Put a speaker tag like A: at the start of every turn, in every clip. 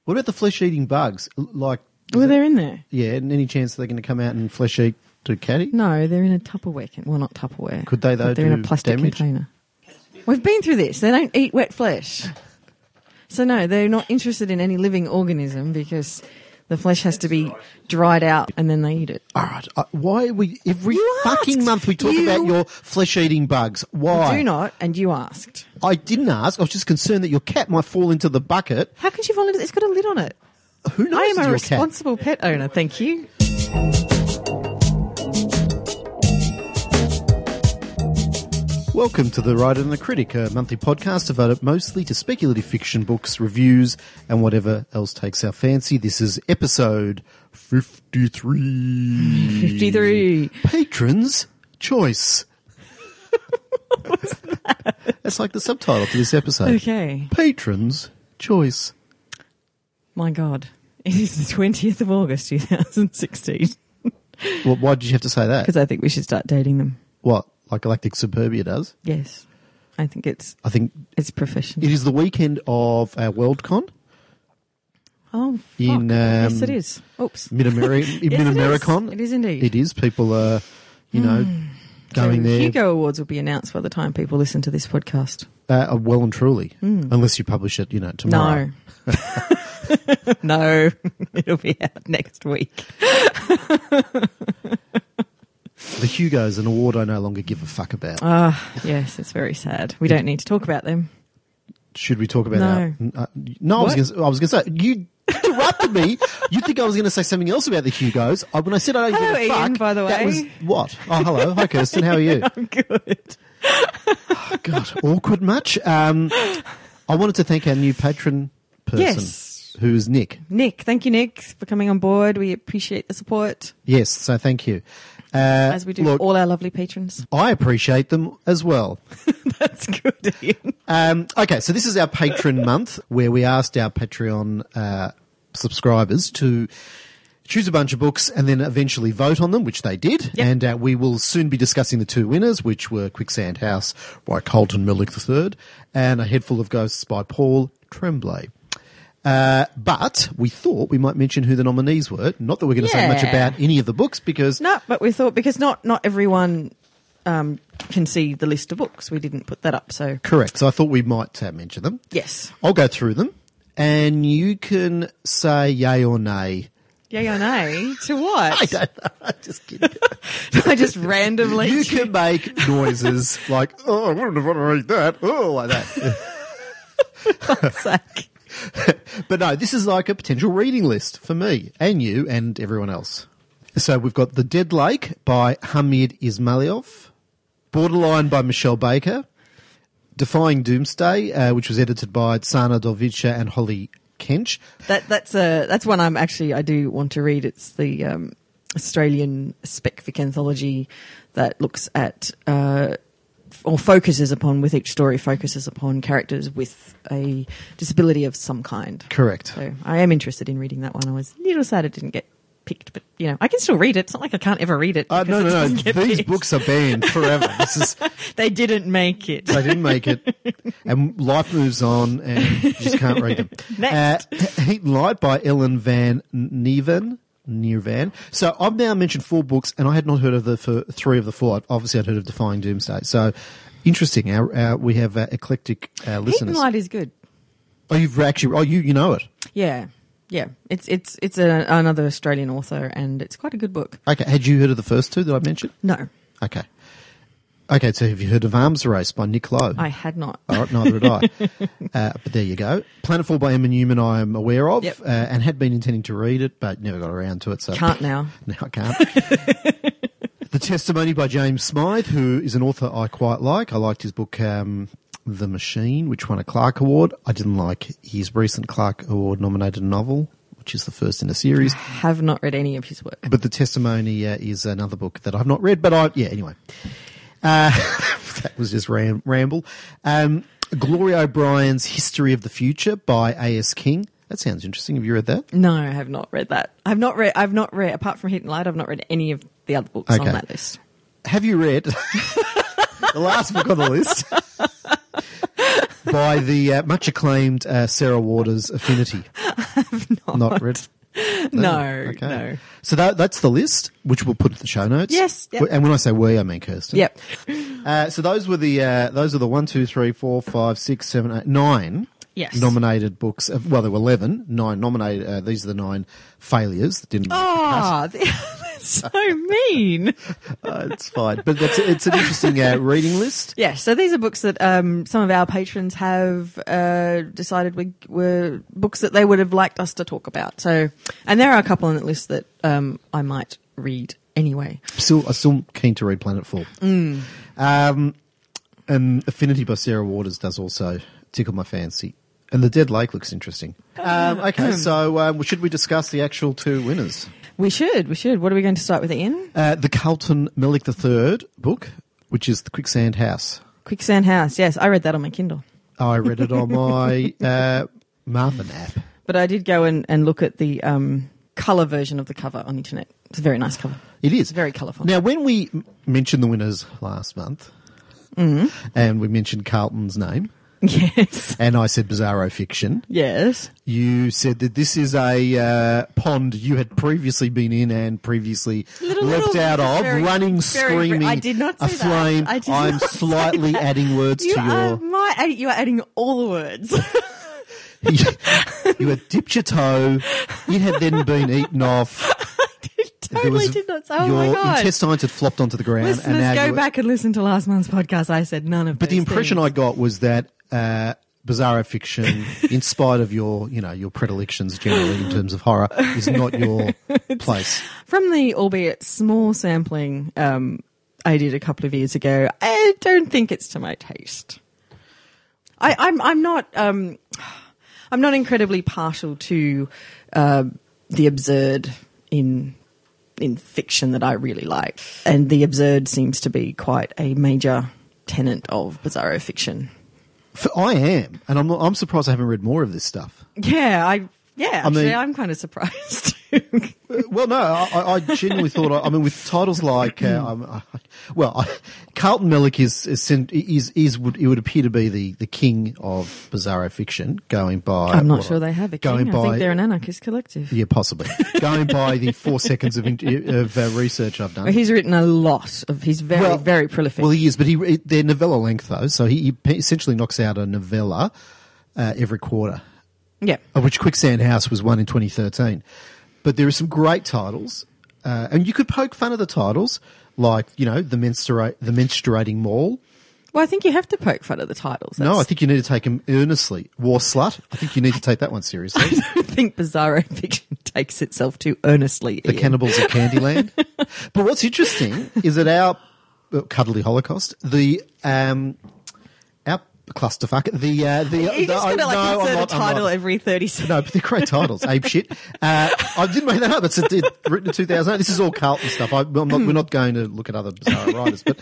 A: What about the flesh-eating bugs?
B: Well, they're in there.
A: Yeah, and any chance they're going to come out and flesh-eat to Caddy?
B: No, they're in a Tupperware. Well, not Tupperware.
A: Could they, though,
B: They're in
A: do
B: a plastic
A: damage?
B: container. We've been through this. They don't eat wet flesh. So, no, they're not interested in any living organism because the flesh has to be dried out and then they eat it.
A: All right. Why are we every
B: You
A: fucking
B: asked.
A: month we talk about your flesh-eating bugs? Why?
B: Do not, and you asked.
A: I didn't ask. I was just concerned that your cat might fall into the bucket.
B: How can she fall into it? It's got a lid on it.
A: Who knows?
B: I am
A: it's
B: a
A: your
B: responsible pet owner, thank you.
A: Welcome to The Writer and the Critic, a monthly podcast devoted mostly to speculative fiction books, reviews, and whatever else takes our fancy. This is episode 53.
B: 53.
A: Patron's Choice.
B: What's that?
A: That's like the subtitle to this episode.
B: Okay.
A: Patron's Choice.
B: My God. It is the 20th of August, 2016.
A: Well, why did you have to say that?
B: Because I think we should start dating them.
A: What, like Galactic Suburbia does?
B: Yes. I think it's professional.
A: It is the weekend of our Worldcon.
B: Oh, fuck.
A: In,
B: yes, it is. Oops.
A: Mid-Americon.
B: It is indeed.
A: It is. People are, going
B: So
A: there.
B: Hugo Awards will be announced by the time people listen to this podcast.
A: Well and truly. Unless you publish it, tomorrow.
B: No. No. It'll be out next week.
A: The Hugo's an award I no longer give a fuck about.
B: Yes, it's very sad. We don't need to talk about them.
A: Should we talk about
B: No.
A: No,
B: What?
A: I was going to say, you interrupted me. You think I was going to say something else about the Hugo's. When I said I don't
B: Hello,
A: give a fuck,
B: Ian, by the
A: that
B: way.
A: was what? Oh, hello. Hi, Kirsten. How are you?
B: I'm good.
A: Oh, God, awkward much? I wanted to thank our new patron person,
B: Yes.
A: who is Nick.
B: Nick, thank you, Nick, for coming on board. We appreciate the support,
A: Yes, so thank you.
B: as we do
A: Look,
B: all our lovely patrons.
A: I appreciate them as well.
B: That's good, Ian.
A: Okay, so this is our patron month where we asked our Patreon subscribers to choose a bunch of books and then eventually vote on them, which they did.
B: Yep.
A: And we will soon be discussing the two winners, which were Quicksand House by Colton Millick III and A Head Full of Ghosts by Paul Tremblay. But we thought we might mention who the nominees were. Not that we're going to say much
B: Yeah.
A: about any of the books because...
B: No, but we thought because not everyone can see the list of books. We didn't put that up, so
A: Correct. So I thought we might mention them.
B: yes.
A: I'll go through them and you can say yay or nay.
B: Yay or nay to what?
A: I don't know. I'm just kidding.
B: I just randomly.
A: You can make noises like, oh, I wouldn't want to read that. Oh, like that.
B: Fuck's sake.
A: But no, this is like a potential reading list for me and you and everyone else. So we've got The Dead Lake by Hamid Ismailov, Borderline by Michelle Baker, Defying Doomsday, which was edited by Tsana Dovica and Holly Kench.
B: That's one I do want to read. It's the Australian spec fic anthology that looks at or focuses upon, with each story, focuses upon characters with a disability of some kind.
A: Correct.
B: So I am interested in reading that one. I was a little sad it didn't get picked, but I can still read it. It's not like I can't ever read it.
A: No.
B: because it doesn't get
A: These
B: picked.
A: books are banned forever.
B: They didn't make it.
A: They didn't make it. And life moves on and you just can't read them.
B: Next.
A: Heat and Light by Ellen Van Niervan. So I've now mentioned 4 books and I had not heard of 3 of the 4. Obviously I'd heard of Defying Doomsday. So interesting. We have eclectic
B: Heat and
A: listeners.
B: Light is good.
A: Oh, you know it.
B: Yeah. Yeah. It's another Australian author and it's quite a good book.
A: Okay. Had you heard of the first 2 that I mentioned?
B: No,
A: Okay. Okay, so have you heard of Arms Race by Nick Lowe?
B: I had not.
A: All right, neither had I. But there you go. Planetfall by Emma Newman I am aware of
B: Yep.
A: and had been intending to read it, but never got around to it. So
B: Can't now.
A: Now I can't. The Testimony by James Smythe, who is an author I quite like. I liked his book The Machine, which won a Clark Award. I didn't like his recent Clark Award nominated novel, which is the first in a series.
B: Have not read any of his work.
A: But The Testimony is another book that I've not read, but anyway. That was just ramble. Gloria O'Brien's History of the Future by A.S. King. That sounds interesting. Have you read that?
B: No, I have not read that. I've not read, apart from Heat and Light, I've not read any of the other books on that list.
A: Have you read the last book on the list? by the much acclaimed Sarah Waters Affinity. Not read.
B: No, no.
A: So that's the list, which we'll put in the show notes.
B: Yes. Yep.
A: And when I say we, I mean Kirsten.
B: Yep.
A: So those were the 1, 2, 3, 4, 5, 6, 7, 8, 9
B: Yes.
A: nominated books. Well, there were 11. 9 nominated. These are the 9 failures that didn't make the cut.
B: That's so mean.
A: It's fine. But it's an interesting reading list.
B: Yeah, so these are books that some of our patrons have decided were books that they would have liked us to talk about. So, and there are a couple on the list that I might read anyway.
A: I'm still keen to read Planetfall. And Affinity by Sarah Waters does also tickle my fancy. And The Dead Lake looks interesting. Okay, so should we discuss the actual 2 winners?
B: We should. What are we going to start with, Ian?
A: The Carlton Mellick III book, which is The Quicksand House.
B: Quicksand House, yes. I read that on my Kindle.
A: I read it on my Marvin app.
B: But I did go and look at the colour version of the cover on the internet. It's a very nice cover.
A: It is.
B: Very colourful.
A: Now, when we mentioned the winners last month, and we mentioned Carlton's name,
B: yes,
A: and I said Bizarro Fiction,
B: yes,
A: you said that this is a pond you had previously been in and previously leapt out of, running, screaming,
B: I did not say
A: aflame.
B: that.
A: I'm slightly adding words to your...
B: You are adding all the words.
A: You had dipped your toe. It had then been eaten off.
B: Totally did not say. Oh my
A: Your
B: God.
A: intestines had flopped onto the ground.
B: Listeners,
A: and now
B: go back and listen to last month's podcast. I said none of
A: But
B: those
A: the impression
B: things.
A: I got was that Bizarro Fiction, in spite of your predilections generally in terms of horror, is not your place.
B: From the albeit small sampling I did a couple of years ago, I don't think it's to my taste. I'm not incredibly partial to the absurd in fiction that I really like, and the absurd seems to be quite a major tenet of Bizarro Fiction.
A: I am, and I'm surprised I haven't read more of this stuff.
B: Actually, I'm kind of surprised.
A: Well, no, I genuinely thought. With titles like, Carlton Mellick it would appear to be the king of Bizarro Fiction, going by.
B: I'm not sure they have a king. I think they're an anarchist collective.
A: Yeah, possibly. Going by the 4 seconds of research I've done.
B: He's written a lot of. He's very prolific.
A: Well, he is, but they're novella length though, so he essentially knocks out a novella every quarter.
B: Yeah.
A: Of which Quicksand House was one in 2013. But there are some great titles, and you could poke fun at the titles, like, the menstruating mall.
B: Well, I think you have to poke fun at the titles.
A: No, I think you need to take them earnestly. War Slut, I think you need to take that one seriously.
B: I don't think Bizarro Fiction takes itself too earnestly.
A: The Cannibals of Candyland. But what's interesting is that our Cuddly Holocaust, our clusterfuck.
B: You're just going to insert a title every 30 seconds.
A: No, but they're great titles. Ape shit. I didn't make that up. It's written in 2008. This is all Carlton stuff. We're not going to look at other bizarre writers, but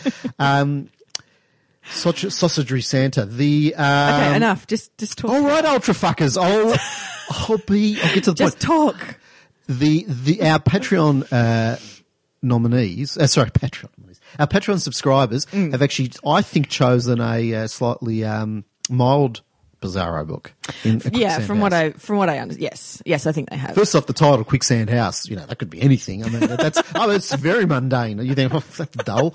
A: Sausagery Santa.
B: Okay, enough. Just talk.
A: All right, ultra fuckers. I'll get to the point.
B: Just talk.
A: Our Patreon nominees. Patreon nominees. Our Patreon subscribers have actually, I think, chosen a slightly mild Bizarro book.
B: From what I understand, yes, I think they have.
A: First off, the title "Quicksand House," that could be anything. I mean, it's very mundane. You think, that's dull,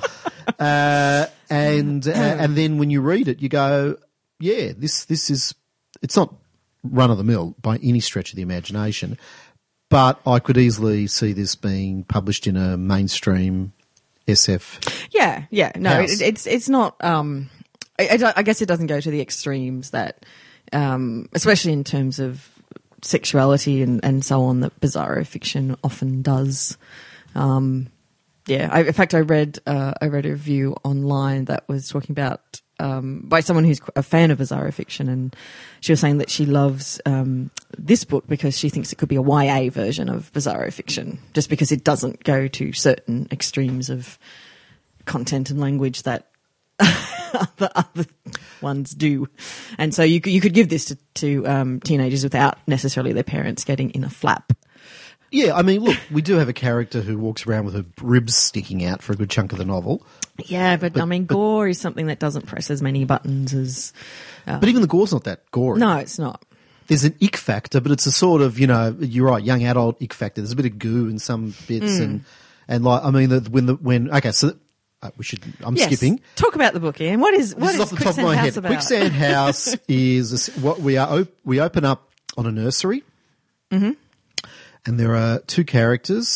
A: and then when you read it, you go, yeah, this is. It's not run of the mill by any stretch of the imagination, but I could easily see this being published in a mainstream SF.
B: Yeah. No, it's not. I guess it doesn't go to the extremes that, especially in terms of sexuality and so on, that Bizarro Fiction often does. In fact, I read a review online that was talking about by someone who's a fan of Bizarro Fiction, and she was saying that she loves this book because she thinks it could be a YA version of Bizarro Fiction, just because it doesn't go to certain extremes of content and language that the other ones do. And so you could give this to teenagers without necessarily their parents getting in a flap
A: Yeah, I mean, look, we do have a character who walks around with her ribs sticking out for a good chunk of the novel.
B: Yeah, but I mean, gore is something that doesn't press as many buttons as.
A: But even the gore's not that gory.
B: No, it's not.
A: There's an ick factor, but it's a sort of, you're right, young adult ick factor. There's a bit of goo in some bits, and like, I mean, okay, so I'm
B: Yes.
A: skipping.
B: Talk about the book, Ian. What is
A: This is off the top of
B: Quicksand
A: my
B: House
A: head.
B: about?
A: Quicksand House is what we open up on a nursery, and there are two characters,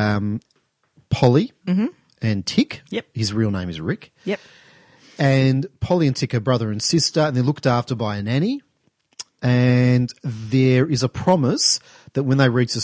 A: Polly and Tick.
B: Yep.
A: His real name is Rick.
B: Yep.
A: And Polly and Tick are brother and sister, and they're looked after by a nanny. And there is a promise that when they reach a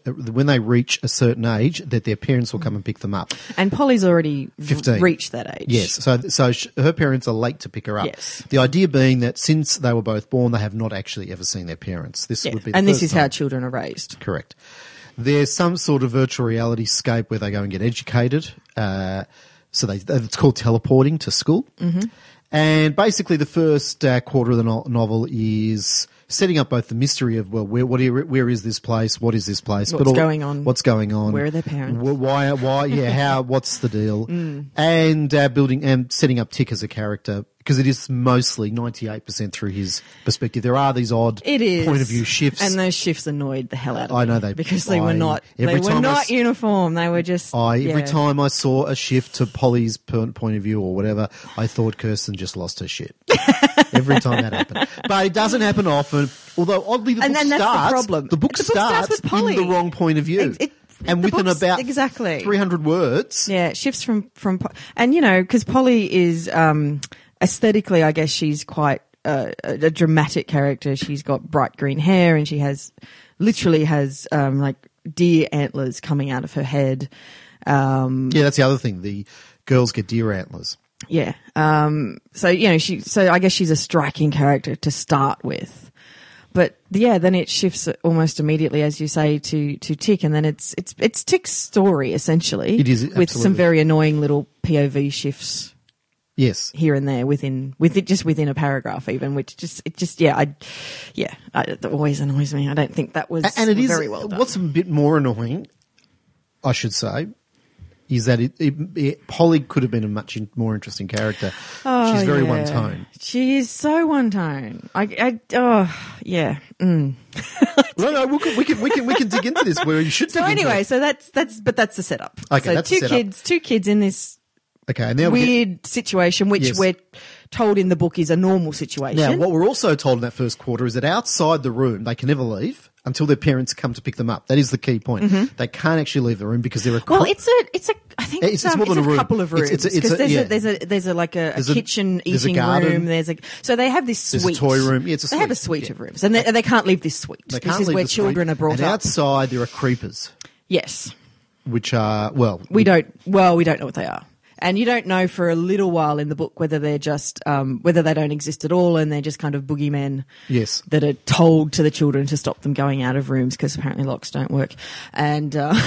A: certain age, that their parents will come and pick them up.
B: And Polly's already
A: 15.
B: reached that age.
A: Yes, so her parents are late to pick her up.
B: Yes.
A: The idea being that since they were both born, they have not actually ever seen their parents. This
B: Yeah.
A: would be the
B: And this
A: first
B: is how
A: time.
B: children are raised.
A: Correct. There's some sort of virtual reality scape where they go and get educated. So it's called teleporting to school. Mm-hmm. And basically the first quarter of the novel is setting up both the mystery of, well, where is this place? What is this place?
B: What's going on?
A: What's going on?
B: Where are their parents?
A: Why, yeah, what's the deal? And building and setting up Tick as a character, because it is mostly 98% through his perspective. There are these odd
B: It is.
A: point of view shifts.
B: And those shifts annoyed the hell out of
A: I
B: me.
A: know they-
B: because they
A: I-
B: were not
A: every time I s-
B: uniform. They were just
A: Every time I saw a shift to Polly's point of view or whatever, I thought Kirsten just lost her shit. Every time that happened. But it doesn't happen often, although oddly
B: And then that's the problem.
A: The book
B: The book starts
A: starts
B: with Polly.
A: in the wrong point of view. And
B: the
A: within
B: book's-
A: about
B: exactly.
A: 300 words.
B: Yeah, it shifts from and because Polly is aesthetically, I guess she's quite a dramatic character. She's got bright green hair and she literally has like deer antlers coming out of her head.
A: Yeah, that's the other thing. The girls get deer antlers.
B: Yeah. So I guess she's a striking character to start with. But yeah, then it shifts almost immediately, as you say, to Tick, and then it's Tick's story essentially.
A: It is,
B: with some
A: absolutely.
B: very annoying little POV shifts
A: Yes.
B: here and there within a paragraph, even, which that always annoys me. I don't think that was
A: And it is
B: very well done.
A: what's a bit more annoying, I should say, is that Polly could have been a much more interesting character.
B: Oh,
A: She's very
B: yeah.
A: one tone.
B: She is so one tone. Yeah. Mm.
A: No, we can dig into this where you should.
B: So
A: dig into
B: anyway,
A: it.
B: so that's the setup.
A: Okay,
B: so
A: that's the setup.
B: two kids in this
A: Okay, and now we get,
B: weird situation, which
A: Yes.
B: we're told in the book is a normal situation.
A: now what we're also told in that first quarter is that outside the room they can never leave until their parents come to pick them up. That is the key point. They can't actually leave the room because they're
B: Well, it's I think
A: It's more than
B: it's
A: a room.
B: couple of rooms.
A: It's a-
B: 'Cause
A: yeah.
B: there's a kitchen
A: there's a
B: eating
A: garden.
B: room. So they have this
A: There's a
B: suite.
A: toy room. Yeah, it's a
B: They have a
A: suite.
B: suite of rooms, and they can't leave this suite.
A: They
B: This
A: can't
B: is
A: leave
B: where
A: the
B: children
A: suite.
B: are brought
A: and
B: up.
A: outside there are creepers,
B: Yes,
A: which are
B: we don't know what they are. And you don't know for a little while in the book whether they're just whether they don't exist at all and they're just kind of boogeymen
A: yes.
B: that are told to the children to stop them going out of rooms because apparently locks don't work. And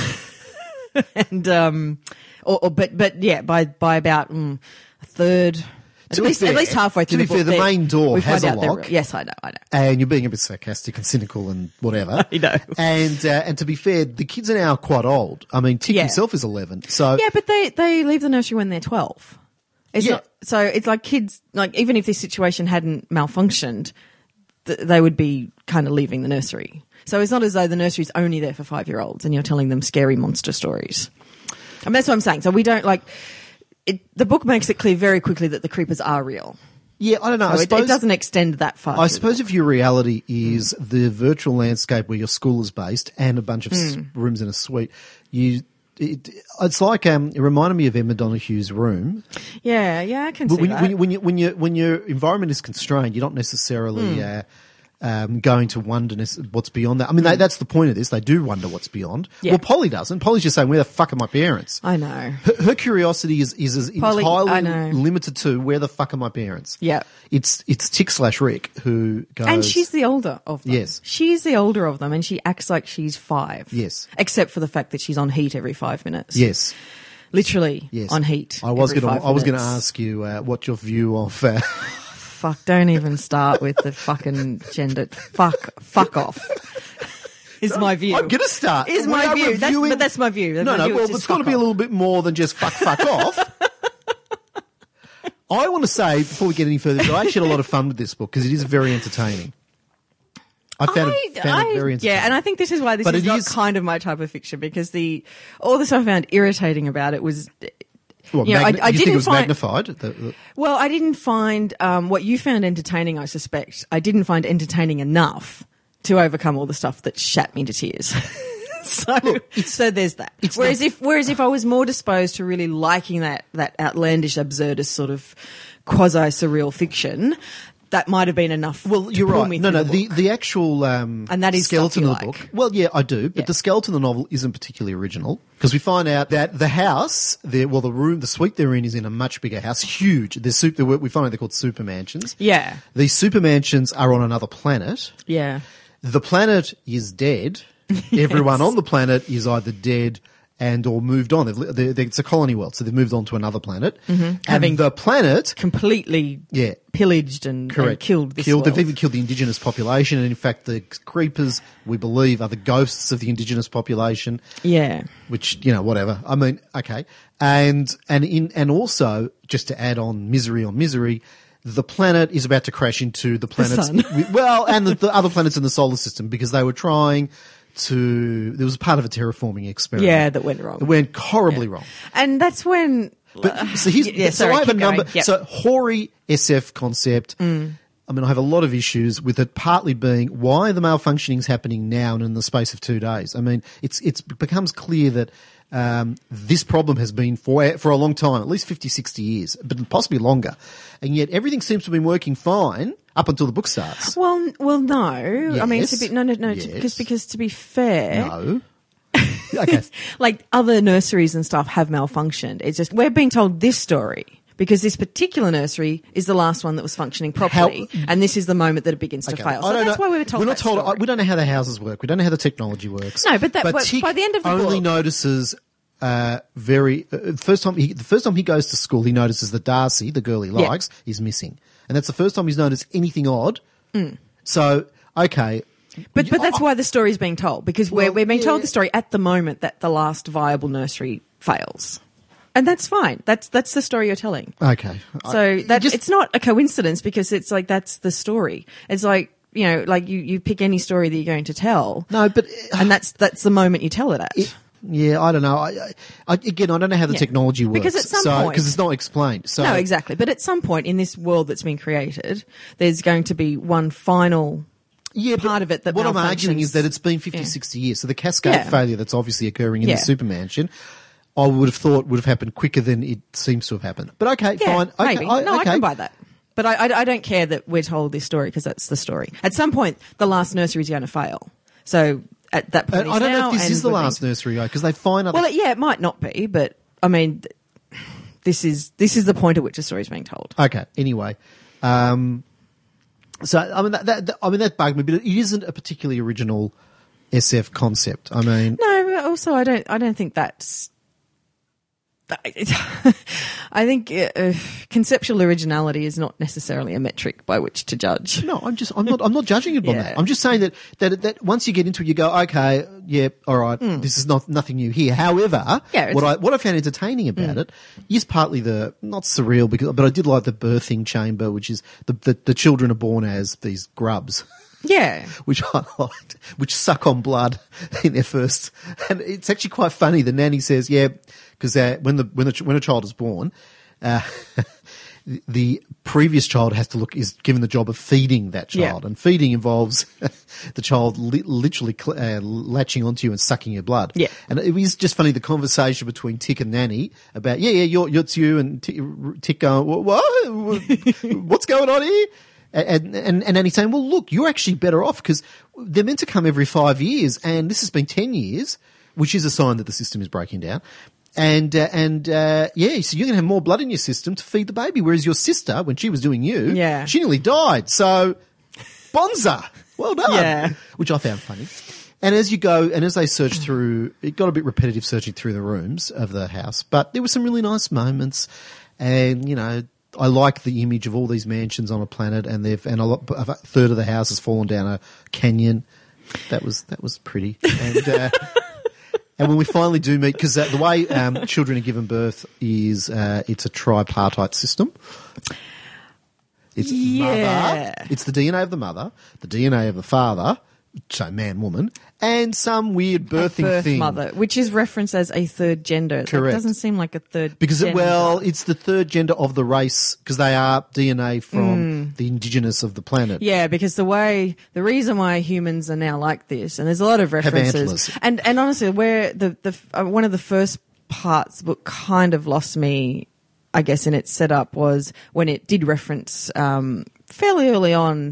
B: but yeah, by about a third,
A: To be fair-
B: at least halfway through
A: to
B: the
A: be
B: book,
A: fair, the main door
B: we
A: has
B: find
A: a
B: out they're
A: lock.
B: real. Yes, I know.
A: And you're being a bit sarcastic and cynical and whatever.
B: I know.
A: And to be fair, the kids are now quite old. I mean, Tick
B: Yeah.
A: himself is 11. So
B: Yeah, but they leave the nursery when they're 12. It's
A: Yeah.
B: not, so it's like kids, like even if this situation hadn't malfunctioned, they would be kind of leaving the nursery. So it's not as though the nursery's only there for 5-year-olds and you're telling them scary monster stories. I mean, that's what I'm saying. So we don't the book makes it clear very quickly that the creepers are real.
A: yeah, I don't know.
B: So
A: I suppose
B: it doesn't extend that far.
A: I
B: through
A: suppose
B: the
A: if your reality is the virtual landscape where your school is based and a bunch of rooms in a suite, it's like it reminded me of Emma Donohue's Room.
B: book. Yeah, I can
A: But
B: see that.
A: when your environment is constrained, you're not necessarily going to wonder what's beyond that. I mean, that's the point of this. They do wonder what's beyond.
B: Yeah.
A: Well, Polly doesn't. Polly's just saying, "Where the fuck are my parents?"
B: I know.
A: Her curiosity is
B: Polly, I
A: entirely
B: know.
A: limited to where the fuck are my parents.
B: Yeah.
A: It's Tick/Rick who goes.
B: And she's the older of them.
A: Yes.
B: She's the older of them and she acts like she's 5.
A: Yes.
B: Except for the fact that she's on heat every 5 minutes.
A: yes.
B: Literally
A: Yes.
B: on heat.
A: I was
B: every
A: going
B: 5
A: to
B: minutes.
A: ask you what's your view of
B: Fuck, don't even start with the fucking gender. Fuck off. Is my view.
A: I'm going to start.
B: Is
A: We
B: my
A: are
B: view.
A: reviewing-
B: But that's my view.
A: No,
B: My view is
A: well,
B: just
A: it's got to
B: fuck
A: be a
B: off.
A: little bit more than just fuck off. I want to say, before we get any further, I actually had a lot of fun with this book because it is very entertaining. I found it very entertaining.
B: Yeah, and I think this is why this
A: But
B: is
A: it
B: not
A: is-
B: kind of my type of fiction, because all the stuff I found irritating about it was,
A: Well,
B: you know, I
A: you think
B: didn't
A: it was
B: find.
A: magnified?
B: Well, I didn't find what you found entertaining. I suspect I didn't find entertaining enough to overcome all the stuff that shat me to tears. So there's that. Whereas if I was more disposed to really liking that outlandish, absurdist sort of quasi surreal fiction, that might have been enough.
A: Well,
B: to
A: you're
B: pull
A: right.
B: me
A: No,
B: through
A: no.
B: the book.
A: The actual
B: And that is
A: skeleton
B: stuff
A: of
B: you
A: the
B: like.
A: book. Well, yeah, I do. But
B: Yeah.
A: the skeleton of the novel isn't particularly original because we find out that the house, the suite they're in is in a much bigger house, huge. We find out they're called super mansions.
B: Yeah.
A: These super mansions are on another planet.
B: Yeah.
A: The planet is dead. Everyone on the planet is either dead and or moved on. It's a colony world, so they've moved on to another planet. And
B: Having
A: the planet,
B: Completely pillaged and killed this world.
A: They've even killed the indigenous population, and in fact, the creepers, we believe, are the ghosts of the indigenous population.
B: Yeah.
A: Which, you know, whatever. I mean, okay. And also, just to add on misery, the planet is about to crash into the planets.
B: sun.
A: And the other planets in the solar system, because they were trying there was part of a terraforming experiment.
B: Yeah, that went wrong.
A: It went horribly wrong.
B: And that's when.
A: But so I have a number.
B: Yep.
A: So hoary SF concept. I mean, I have a lot of issues with it. Partly being why the malfunctioning is happening now and in the space of 2 days. I mean, it becomes clear that this problem has been for a long time, at least 50, 60 years, but possibly longer, and yet everything seems to have been working fine up until the book starts.
B: Well, no. I mean, it's a
A: Yes.
B: bit no.
A: Yes.
B: Because to be fair,
A: No. Okay.
B: like other nurseries and stuff have malfunctioned. It's just we're being told this story because this particular nursery is the last one that was functioning properly, and this is the moment that it begins to
A: Okay.
B: fail.
A: I
B: So
A: don't
B: that's
A: know.
B: why we were told.
A: We're not
B: that
A: told.
B: story.
A: We don't know how the houses work. We don't know how the technology works.
B: No, but
A: Tick
B: by the end of the
A: only
B: book,
A: notices. The first time he goes to school, he notices that Darcy, the girl he likes, is missing, and that's the first time he's noticed anything odd. So, okay,
B: But that's why the story is being told, because we're being told
A: yeah.
B: the story at the moment that the last viable nursery fails, and that's fine. That's the story you're telling.
A: okay.
B: So it's not a coincidence, because it's like that's the story. It's like, you know, like you pick any story that you're going to tell,
A: No, but
B: and that's the moment you tell it at.
A: yeah, I don't know. I don't know how the
B: Yeah.
A: technology works
B: Because at some point-
A: because it's not explained. So
B: No, exactly. But at some point in this world that's been created, there's going to be one final part of it that
A: what I'm arguing
B: malfunctions.
A: is that it's been 50, 60 years. So the cascade
B: Yeah.
A: failure that's obviously occurring in
B: Yeah.
A: the Supermansion, I would have thought would have happened quicker than it seems to have happened. But okay,
B: Yeah,
A: fine. Okay,
B: maybe. I
A: okay.
B: can buy that. But I don't care that we're told this story, because that's the story. At some point, the last nursery is going to fail. So at that point,
A: I don't know if this is the
B: we're being-
A: last nursery, because they find other.
B: Well, it might not be, but I mean, this is the point at which a story is being told.
A: Okay. Anyway, so I mean that bugged me, but it isn't a particularly original SF concept. I mean,
B: No, but also I don't think that's. I think conceptual originality is not necessarily a metric by which to judge.
A: no, I'm not judging it on
B: Yeah.
A: that. I'm just saying that once you get into it, you go, okay, yeah, all right, this is nothing new here. However,
B: Yeah,
A: what I found entertaining about it is partly the not surreal, but I did like the birthing chamber, which is the children are born as these grubs.
B: Yeah.
A: Which I liked, which suck on blood in their first, and it's actually quite funny. The nanny says, "Yeah, because when a child is born, the previous child is given the job of feeding that child, and feeding involves the child literally latching onto you and sucking your blood.
B: Yeah,
A: and it was just funny the conversation between Tick and Nanny about it's you and Tick going, what? What's going on here? And Nanny saying, well, look, you're actually better off because they're meant to come every 5 years, and this has been 10 years, which is a sign that the system is breaking down. So you're going to have more blood in your system to feed the baby, whereas your sister, when she was doing you, she nearly died. So, bonza, well done.
B: Yeah.
A: Which I found funny. And as you go, and as they search through, it got a bit repetitive searching through the rooms of the house, but there were some really nice moments, and, you know, I like the image of all these mansions on a planet, and a third of the house has fallen down a canyon, That was pretty. And and when we finally do meet, because the way children are given birth is it's a tripartite system. It's mother. It's the DNA of the mother, the DNA of the father, so man, woman, and some weird birthing thing.
B: Mother, which is referenced as a third gender.
A: Correct.
B: That doesn't seem like a third
A: because
B: gender.
A: it's the third gender of the race because they are DNA from the indigenous of the planet.
B: Yeah, because the reason why humans are now like this, and there's a lot of references, and honestly, where the one of the first parts book kind of lost me, I guess, in its setup was when it did reference fairly early on.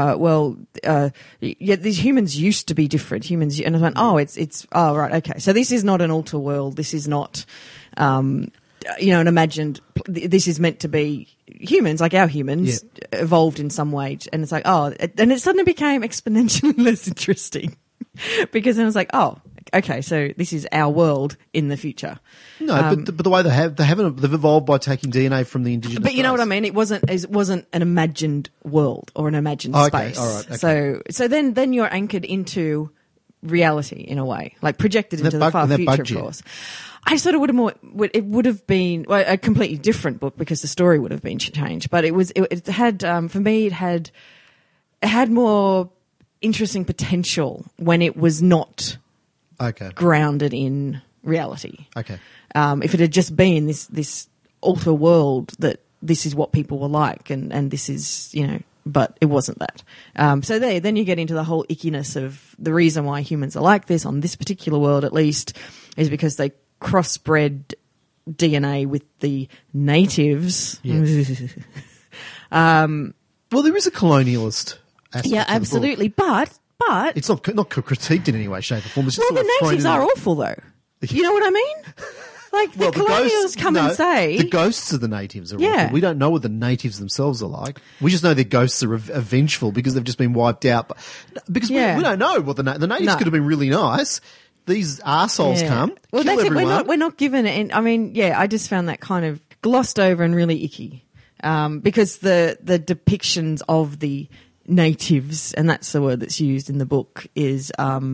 B: These humans used to be different humans, and I went, right, okay, so this is not an alter world. This is not, an imagined. This is meant to be humans, like our humans, evolved in some way, and it's like, and it suddenly became exponentially less interesting because then I was like, okay, so this is our world in the future.
A: No, but the way they've evolved by taking DNA from the indigenous.
B: But you know
A: race.
B: what I mean? It wasn't an imagined world or an imagined space.
A: All right, okay.
B: So then you're anchored into reality in a way, like projected into the far future, of course. I sort of it would have been a completely different book because the story would have been changed. But it had for me it had more interesting potential when it was not.
A: Okay.
B: Grounded in reality.
A: Okay.
B: If it had just been this alter world that this is what people were like and this is, but it wasn't that. Then you get into the whole ickiness of the reason why humans are like this on this particular world at least is because they crossbred DNA with the natives.
A: Yes. Well, there is a colonialist aspect.
B: Yeah, absolutely. But
A: it's not critiqued in any way, shape, or form. It's just
B: the natives are awful, though. You know what I mean? Like the colonials come and say
A: the ghosts of the natives are awful. We don't know what the natives themselves are like. We just know their ghosts are vengeful because they've just been wiped out. Because we don't know what the natives could have been really nice. These arseholes come.
B: Well,
A: kill
B: that's
A: everyone.
B: it. We're not given it. And I mean, I just found that kind of glossed over and really icky because the depictions of the natives, and that's the word that's used in the book, is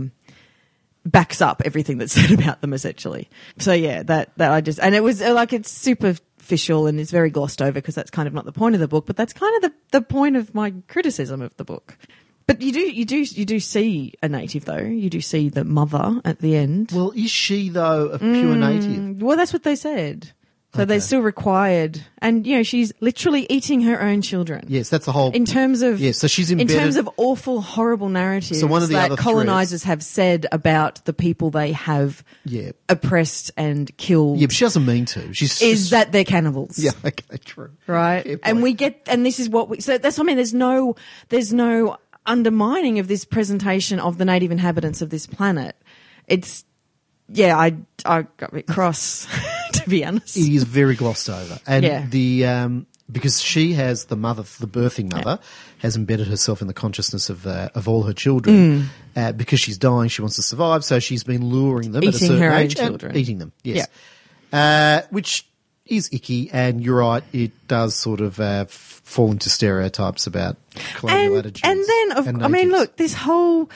B: backs up everything that's said about them essentially. So that I just, and it was like it's superficial and it's very glossed over because that's kind of not the point of the book, but that's kind of the point of my criticism of the book. But you do see a native though. You do see the mother at the end.
A: Well, is she though a pure native?
B: Well, that's what they said. So they're still required. And, she's literally eating her own children.
A: Yes, that's the whole...
B: In terms of...
A: Yes, so she's embedded...
B: In terms of awful, horrible narratives
A: so one of the
B: that
A: other
B: colonisers have said about the people they have oppressed and killed...
A: Yeah, but she doesn't mean to.
B: Is that they're cannibals.
A: Yeah, okay, true.
B: Right? And we get... And this is what we... So that's what I mean. There's no undermining of this presentation of the native inhabitants of this planet. It's... Yeah, I got a bit cross, to be honest.
A: It is very glossed over. And because she has the birthing mother, has embedded herself in the consciousness of all her children. Because she's dying, she wants to survive, so she's been luring them at a certain age.
B: Children.
A: Eating them, yes. Yeah. Which is icky, and you're right, it does sort of fall into stereotypes about colonial attitudes.
B: And then, look, this whole...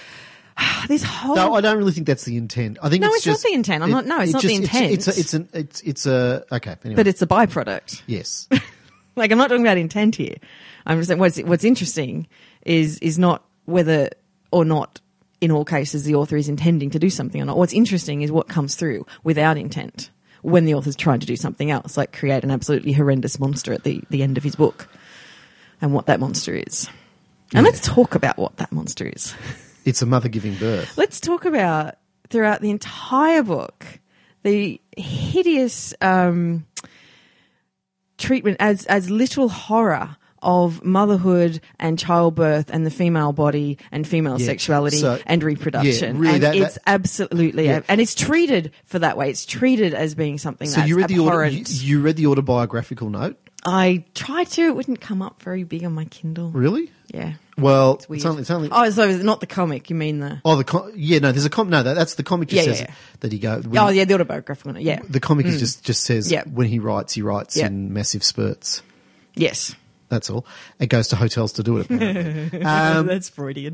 A: No, I don't really think that's the intent. I think
B: it's not the intent. It's not the intent.
A: It's okay. Anyway.
B: But it's a byproduct.
A: Yes.
B: Like I'm not talking about intent here. I'm just saying what's interesting is not whether or not in all cases the author is intending to do something or not. What's interesting is what comes through without intent when the author's trying to do something else, like create an absolutely horrendous monster at the end of his book, and what that monster is. And let's talk about what that monster is.
A: It's a mother giving birth.
B: Let's talk about, throughout the entire book, the hideous treatment as literal horror of motherhood and childbirth and the female body and female sexuality and reproduction.
A: Yeah, really,
B: and it's absolutely... Yeah. And it's treated for that way. It's treated as being something that's abhorrent.
A: You read the autobiographical note?
B: I tried to. It wouldn't come up very big on my Kindle.
A: Really?
B: Yeah.
A: Well, it's only.
B: Oh, so not the comic. You mean the?
A: Oh, there's a comic. No, that's the comic. Just says that he goes.
B: The autobiographical one. Yeah.
A: The comic is just says when he writes in massive spurts.
B: Yes.
A: That's all. It goes to hotels to do it, apparently.
B: That's Freudian.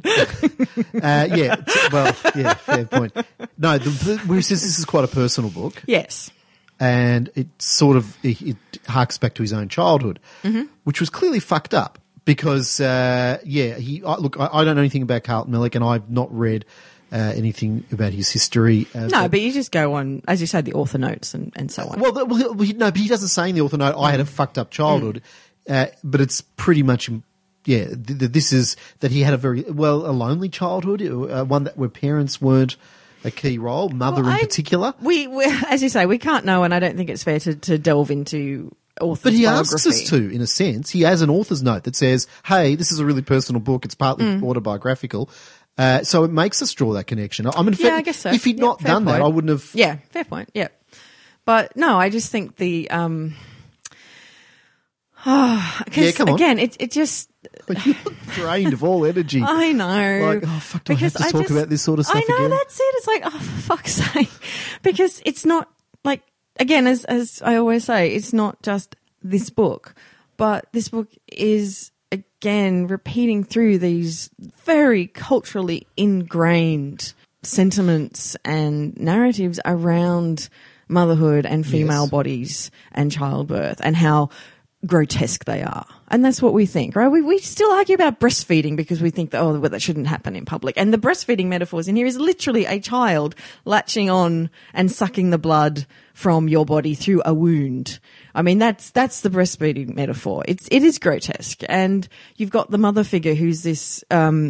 A: Fair point. No, this is quite a personal book.
B: Yes.
A: And it harks back to his own childhood, which was clearly fucked up because, I don't know anything about Carlton Millick, and I've not read anything about his history.
B: But you just go on, as you say, the author notes and so on.
A: But he doesn't say in the author note, I had a fucked up childhood, but it's pretty much, this is that he had a a lonely childhood, one where parents weren't a key role, mother in particular.
B: We, as you say, we can't know, and I don't think it's fair to delve into author's
A: But he
B: biography.
A: asks us to, in a sense. He has an author's note that says, hey, this is a really personal book. It's partly autobiographical. So it makes us draw that connection. I mean,
B: I guess so.
A: If he'd not done that, I wouldn't have...
B: Yeah, fair point, yeah. But no, I just think the...
A: come on.
B: Again, it just...
A: You're drained of all energy.
B: I know.
A: Like, oh, fuck, do I have to talk about this sort of stuff
B: I know,
A: again?
B: that's it. It's like, oh, for fuck's sake. Because it's not, like, again, as I always say, it's not just this book, but this book is, again, repeating through these very culturally ingrained sentiments and narratives around motherhood and female bodies and childbirth and how grotesque they are. And that's what we think, right? We still argue about breastfeeding because we think that, that shouldn't happen in public. And the breastfeeding metaphors in here is literally a child latching on and sucking the blood from your body through a wound. I mean, that's the breastfeeding metaphor. It is grotesque. And you've got the mother figure who's this,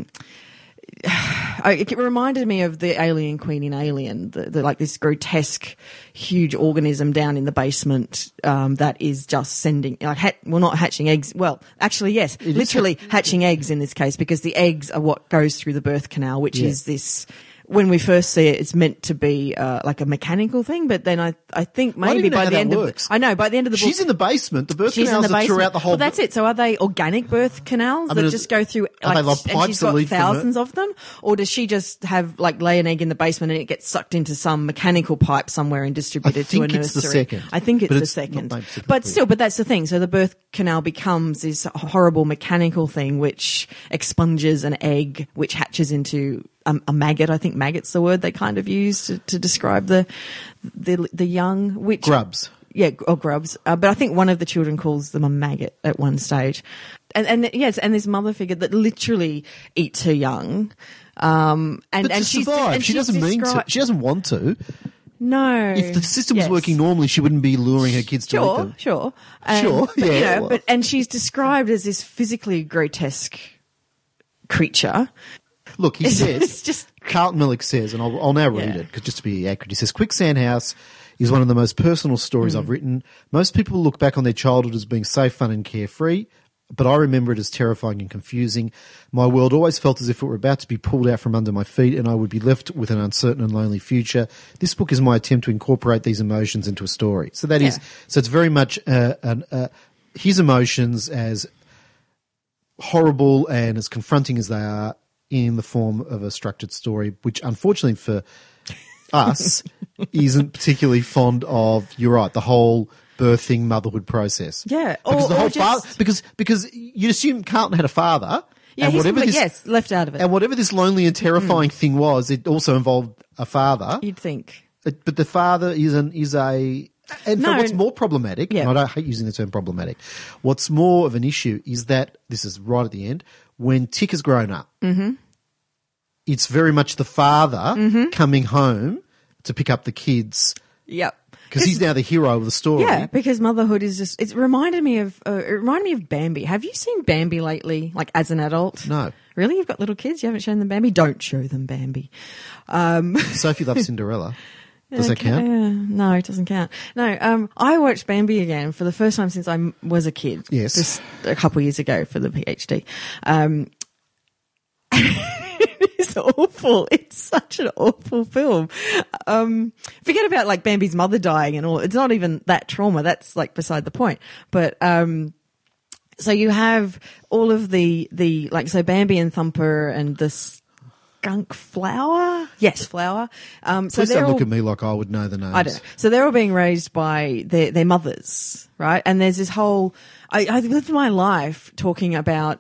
B: it reminded me of the alien queen in Alien, the like this grotesque, huge organism down in the basement that is just sending, not hatching eggs. Well, actually, yes, literally hatching eggs in this case, because the eggs are what goes through the birth canal, which is this. When we first see it, it's meant to be like a mechanical thing, but then I think maybe by the end of by the end of the book,
A: she's in the basement. The birth canals are throughout the whole.
B: Well, that's it. So are they organic birth canals that just go through? And she's got thousands of them, or does she just have lay an egg in the basement and it gets sucked into some mechanical pipe somewhere and distributed to a nursery?
A: It's the second.
B: I think it's the second. But still, that's the thing. So the birth canal becomes this horrible mechanical thing which expunges an egg, which hatches into a maggot. I think maggot's the word they kind of use to describe the young, which
A: grubs.
B: Yeah, or grubs. But I think one of the children calls them a maggot at one stage, and this mother figure that literally eats her young. And
A: she doesn't mean to. She doesn't want to.
B: No.
A: If the system was working normally, she wouldn't be luring her kids to eat them.
B: Sure. And she's described as this physically grotesque creature.
A: Look, he says, Carlton Millick says, and I'll now read it, because just to be accurate, he says, Quicksand House is one of the most personal stories I've written. Most people look back on their childhood as being safe, fun and carefree, but I remember it as terrifying and confusing. My world always felt as if it were about to be pulled out from under my feet and I would be left with an uncertain and lonely future. This book is my attempt to incorporate these emotions into a story. So that is, so it's very much his emotions, as horrible and as confronting as they are, in the form of a structured story, which unfortunately for us isn't particularly fond of, you're right, the whole birthing motherhood process.
B: Yeah.
A: Because you'd assume Carlton had a father.
B: Yeah, and left out of it.
A: And whatever this lonely and terrifying thing was, it also involved a father.
B: You'd think.
A: But the father what's more problematic, and I hate using the term problematic, what's more of an issue is that, this is right at the end, when Tick has grown up, it's very much the father coming home to pick up the kids.
B: Yep.
A: Because he's now the hero of the story.
B: Yeah, because motherhood is just, it reminded me of Bambi. Have you seen Bambi lately, as an adult?
A: No.
B: Really? You've got little kids? You haven't shown them Bambi? Don't show them Bambi.
A: Sophie loves Cinderella. Does that count?
B: No, it doesn't count. No, I watched Bambi again for the first time since I was a kid.
A: Yes.
B: Just a couple of years ago for the PhD. It's awful. It's such an awful film. Forget about Bambi's mother dying and all. It's not even that trauma. That's beside the point. But, so you have all of the so Bambi and Thumper and this skunk flower. Yes, flower. So
A: Please
B: they're
A: don't look
B: all,
A: at me like I would know the names.
B: I don't know. So they're all being raised by their mothers, right? And there's this whole. I've lived my life talking about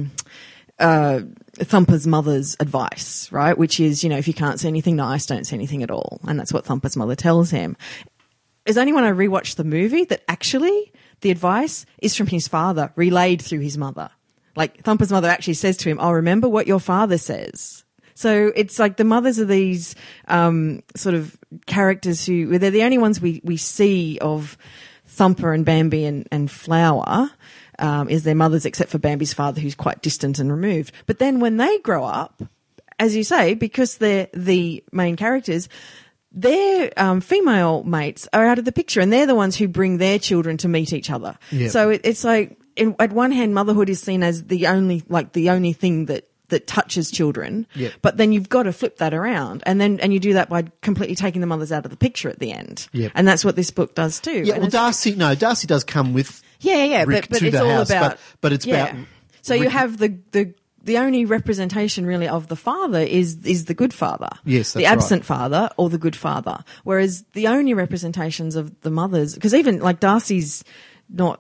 B: Thumper's mother's advice, right? Which is, if you can't say anything nice, don't say anything at all. And that's what Thumper's mother tells him. It's only when I rewatched the movie that actually the advice is from his father, relayed through his mother. Like Thumper's mother actually says to him, "Oh, remember what your father says." So it's like the mothers of these sort of characters who they're the only ones we see of Thumper and Bambi and Flower. Is their mothers, except for Bambi's father, who's quite distant and removed. But then when they grow up, as you say, because they're the main characters, their female mates are out of the picture, and they're the ones who bring their children to meet each other.
A: Yep.
B: So it's like, at one hand, motherhood is seen as the only thing that touches children.
A: Yep.
B: But then you've got to flip that around, and you do that by completely taking the mothers out of the picture at the end.
A: Yep.
B: And that's what this book does too.
A: Yeah,
B: And
A: well, Darcy does come with Rick
B: but
A: to
B: it's
A: the
B: all
A: house,
B: about.
A: but it's about.
B: So you
A: Rick-
B: have the only representation really of the father is the good father.
A: Yes, that's
B: the absent father or the good father. Whereas the only representations of the mothers, because even like Darcy's not,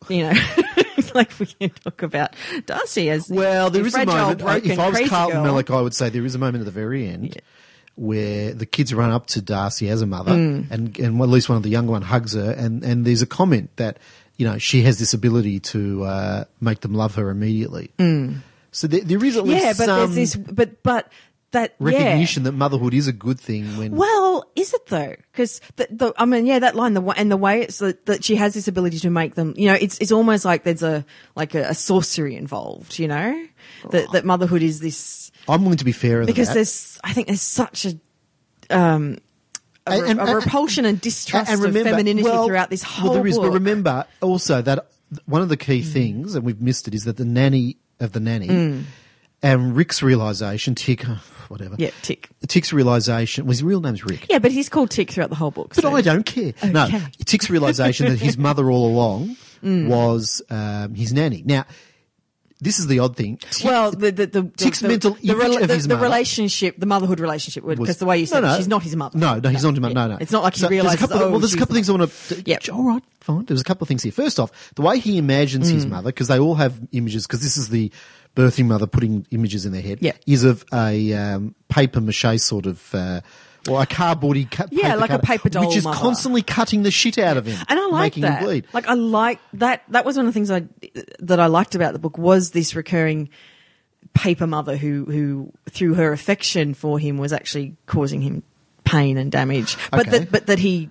B: like we can talk about Darcy as
A: Well, there
B: the
A: is a
B: fragile,
A: moment.
B: broken,
A: If I was
B: crazy
A: Carlton
B: girl.
A: Mellick, I would say there is a moment at the very end where the kids run up to Darcy as a mother,
B: Mm.
A: and at least one of the younger one hugs her, and there's a comment that she has this ability to make them love her immediately. So there is at least
B: but
A: some
B: there's this, but that
A: recognition that motherhood is a good thing. When
B: Well, is it though? Because that line, the way it's that she has this ability to make them, it's almost like there's a sorcery involved, that motherhood is this.
A: I'm willing to be fairer
B: Because
A: than that.
B: I think there's such a repulsion and distrust of femininity throughout this whole
A: there is,
B: book.
A: but remember also that one of the key things, and we've missed it, is that the nanny and Rick's realisation, Tick, whatever.
B: Yeah, Tick.
A: Tick's realisation, his real name's Rick.
B: Yeah, but he's called Tick throughout the whole book.
A: But
B: so.
A: I don't care.
B: Okay.
A: No, Tick's realisation that his mother all along was his nanny. Now, this is the odd thing. Tick's mental image of his
B: the
A: mother
B: relationship, the motherhood relationship, because the way you said it, she's not his mother.
A: No, he's not his mother. No.
B: It's not like he
A: there's
B: realises.
A: a couple of things I want to.
B: Yep.
A: All right, fine. There's a couple of things here. First off, the way he imagines his mother, because they all have images, because this is the birthing mother putting images in their head, is of a paper mache sort of. Or a cardboardy
B: like a paper doll
A: which is
B: mother.
A: constantly cutting the shit out of him,
B: And I like
A: making
B: that.
A: him bleed.
B: Like I like that. That was one of the things that I liked about the book was this recurring paper mother who through her affection for him was actually causing him pain and damage. But
A: Okay.
B: that he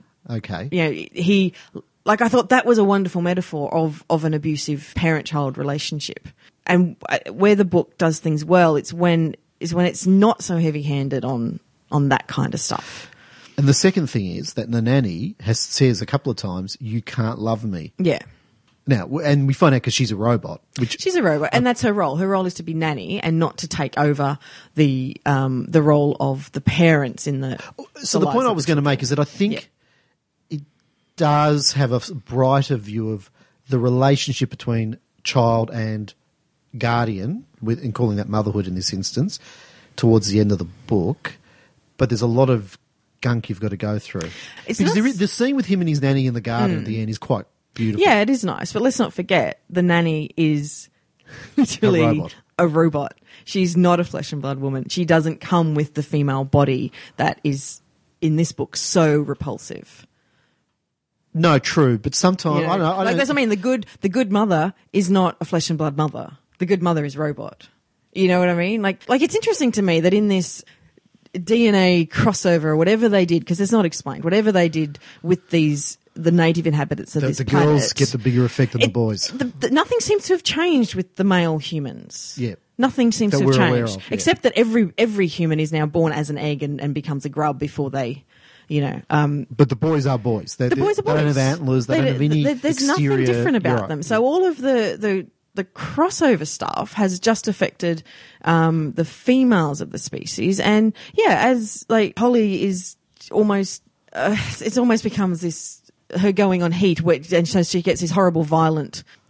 B: he like I thought that was a wonderful metaphor of an abusive parent-child relationship. And where the book does things well, it's when it's not so heavy-handed on that kind of stuff.
A: And the second thing is that the nanny says a couple of times, "You can't love me."
B: Yeah.
A: Now, and we find out because she's a robot, which
B: She's a robot, and that's her role. Her role is to be nanny and not to take over the role of the parents in the.
A: So the point I was going to make is that I think it does have a brighter view of the relationship between child and guardian, and calling that motherhood in this instance, towards the end of the book. But there's a lot of gunk you've got to go through. Because the scene with him and his nanny in the garden at the end is quite beautiful.
B: Yeah, it is nice, but let's not forget the nanny is literally a robot. She's not a flesh and blood woman. She doesn't come with the female body that is in this book so repulsive.
A: No, true, but sometimes I don't know.
B: That's what I mean. The good mother is not a flesh and blood mother. The good mother is robot. You know what I mean? Like it's interesting to me that in this DNA crossover or whatever they did, because it's not explained, whatever they did with the native inhabitants of this
A: the
B: planet.
A: girls get the bigger effect than the boys.
B: Nothing seems to have changed with the male humans.
A: Yeah.
B: Nothing seems
A: That
B: to have
A: we're aware
B: changed.
A: of, yeah.
B: Except that every human is now born as an egg and becomes a grub before they,
A: But the boys are boys.
B: the boys are boys.
A: They don't have antlers. They don't have any
B: There's nothing
A: exterior-
B: different about
A: right.
B: them. So all of the crossover stuff has just affected the females of the species. And as like Holly is almost, it almost becomes this her going on heat, and so she gets this horrible violent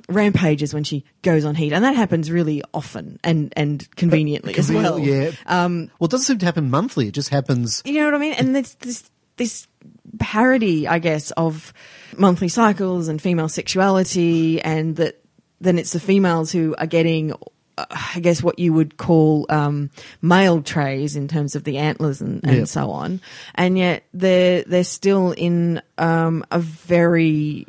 B: rampages when she goes on heat, and that happens really often and conveniently as well.
A: Yeah. Well, it doesn't seem to happen monthly. It just happens.
B: You know what I mean? And it's this parody, I guess, of monthly cycles and female sexuality, and that then it's the females who are getting, I guess, what you would call male traits in terms of the antlers and so on, and yet they're still in a very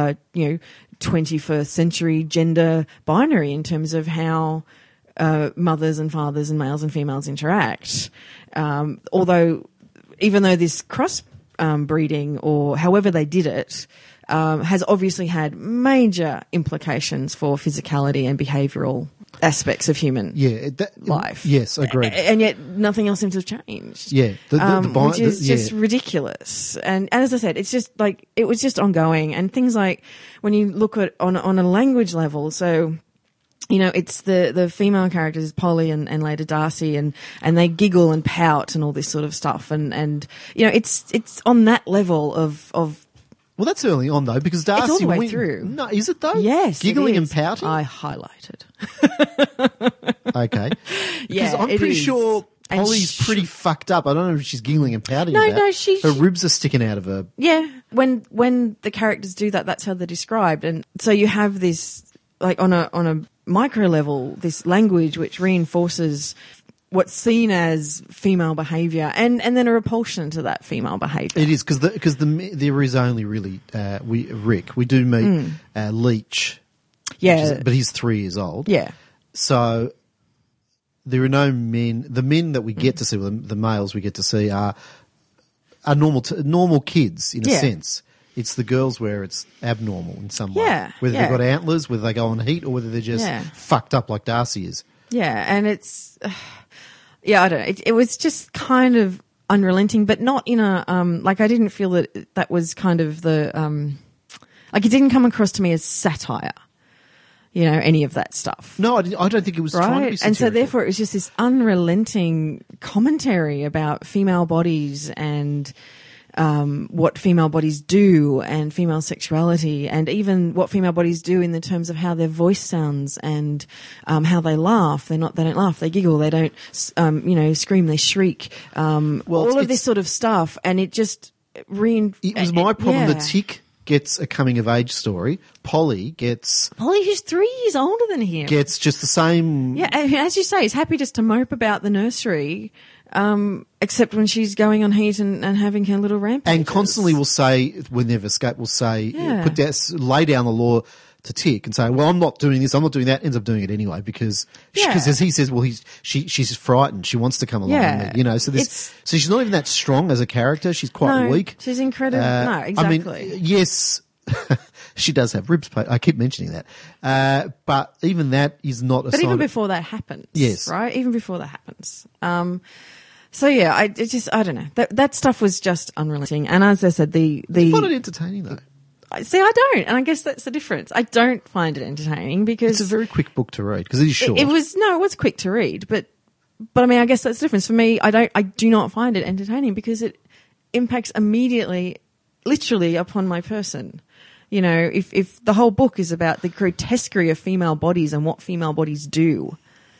B: 21st century gender binary in terms of how mothers and fathers and males and females interact. Although, even though this cross breeding, or however they did it, has obviously had major implications for physicality and behavioural aspects of human life.
A: Yes, agreed.
B: And yet nothing else seems to have changed.
A: Yeah.
B: Which is just ridiculous. And as I said, it's just like, it was just ongoing. And things like, when you look at on a language level, so, it's the female characters, Polly and later Darcy, and they giggle and pout and all this sort of stuff. And it's on that level of
A: well, that's early on though, because Darcy
B: it's all the way through.
A: No, is it though?
B: Yes,
A: giggling
B: it is.
A: and pouting.
B: I highlighted.
A: Okay, because
B: Yeah,
A: I'm pretty sure
B: And
A: Polly's pretty fucked up. I don't know if she's giggling and pouting.
B: No,
A: about.
B: no,
A: her ribs are sticking out of her.
B: Yeah, when the characters do that, that's how they're described, and so you have this, like, on a micro level, this language which reinforces what's seen as female behaviour, and then a repulsion to that female behaviour.
A: It is, because there is only really Rick. We do meet Leech, but he's 3 years old.
B: Yeah.
A: So there are no men. The men that we get to see, the males we get to see, are normal kids in a sense. It's the girls where it's abnormal in some way.
B: Yeah,
A: Whether they've got antlers, whether they go on heat, or whether they're just fucked up like Darcy is.
B: Yeah, and it's... I don't know. It was just kind of unrelenting, but not in a... I didn't feel that was kind of the... it didn't come across to me as satire, any of that stuff.
A: No, I don't think it was trying to be satirical.
B: And so therefore it was just this unrelenting commentary about female bodies and... what female bodies do, and female sexuality, and even what female bodies do in the terms of how their voice sounds, and how they laugh. They don't laugh. They giggle. They don't, scream. They shriek. All of this sort of stuff, and it just
A: It was my problem that Tick gets a coming of age story. Polly, who's
B: 3 years older than him,
A: gets just the same.
B: Yeah, and as you say, he's happy just to mope about the nursery. Except when she's going on heat and having her little rampages.
A: And constantly will say, when they've escaped, will say, lay down the law to Tick and say, well, I'm not doing this, I'm not doing that, ends up doing it anyway because as he says, well, she's frightened, she wants to come along with me, so she's not even that strong as a character, she's quite weak.
B: She's incredible. No, exactly.
A: I mean, yes, she does have ribs. I keep mentioning that. But even that is not a sign.
B: But even before that happens.
A: Yes.
B: Right? Even before that happens. So yeah, I don't know. That stuff was just unrelenting. And as I said,
A: I find it entertaining though.
B: See, I don't, and I guess that's the difference. I don't find it entertaining because
A: it's a very quick book to read because it is short.
B: It was quick to read, but I mean, I guess that's the difference for me. I do not find it entertaining because it impacts immediately, literally, upon my person. If the whole book is about the grotesquerie of female bodies and what female bodies do,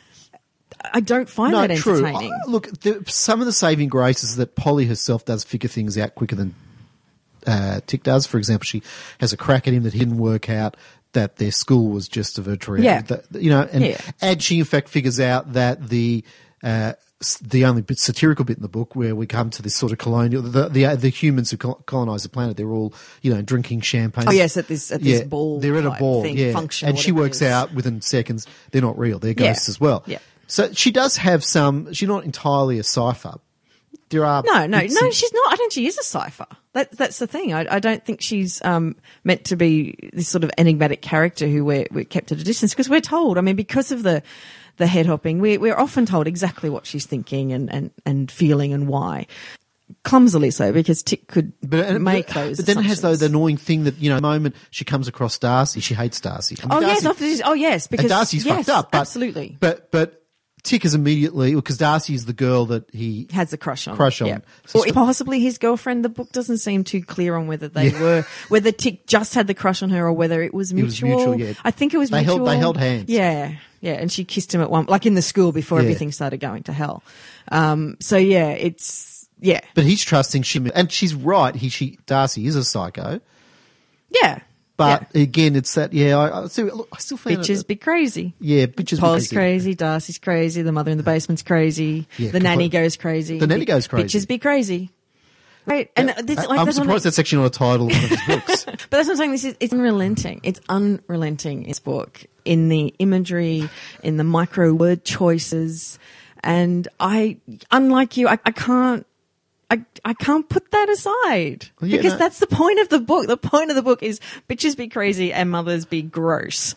B: I don't find that entertaining.
A: Look, some of the saving grace is that Polly herself does figure things out quicker than Tick does. For example, she has a crack at him that he didn't work out, that their school was just a virtual and she in fact figures out that the only satirical bit in the book where we come to this sort of colonial, the humans who colonise the planet, they're all, drinking champagne.
B: Oh yes, at this ball.
A: They're at a ball,
B: thing, function,
A: and she works out within seconds they're not real, they're ghosts as well. Yeah. So she does have some. She's not entirely a cipher. There are
B: no, she's not. I don't think she is a cipher. That's the thing. I don't think she's meant to be this sort of enigmatic character who we're kept at a distance, because we're told. I mean, because of the head hopping, we're often told exactly what she's thinking and feeling and why. Clumsily so, because Tick could make those.
A: But then it has the annoying thing that the moment she comes across Darcy, she hates Darcy.
B: Yes, because
A: and Darcy's fucked up. But,
B: absolutely.
A: But Tickers immediately, because Darcy is the girl that he
B: has a crush on.
A: Yeah.
B: Or possibly his girlfriend. The book doesn't seem too clear on whether they were, whether Tick just had the crush on her or whether it was mutual.
A: It was mutual, yeah.
B: I think it was mutual.
A: They held hands.
B: Yeah. Yeah. And she kissed him at one, like in the school before everything started going to hell. So yeah, it's, yeah.
A: But he's trusting she, and she's right. Darcy is a psycho.
B: Yeah.
A: But again, it's that, I still find
B: bitches be crazy.
A: Yeah, bitches
B: Paul's
A: be crazy.
B: crazy, Darcy's crazy, the mother in the basement's crazy, the nanny goes crazy.
A: The nanny goes crazy.
B: Bitches be crazy. Right. And
A: I'm surprised that's actually not a title of one of his books.
B: But that's what I'm saying. It's unrelenting. It's unrelenting in this book, in the imagery, in the micro word choices. And unlike you, I can't put that aside because that's the point of the book. The point of the book is bitches be crazy and mothers be gross.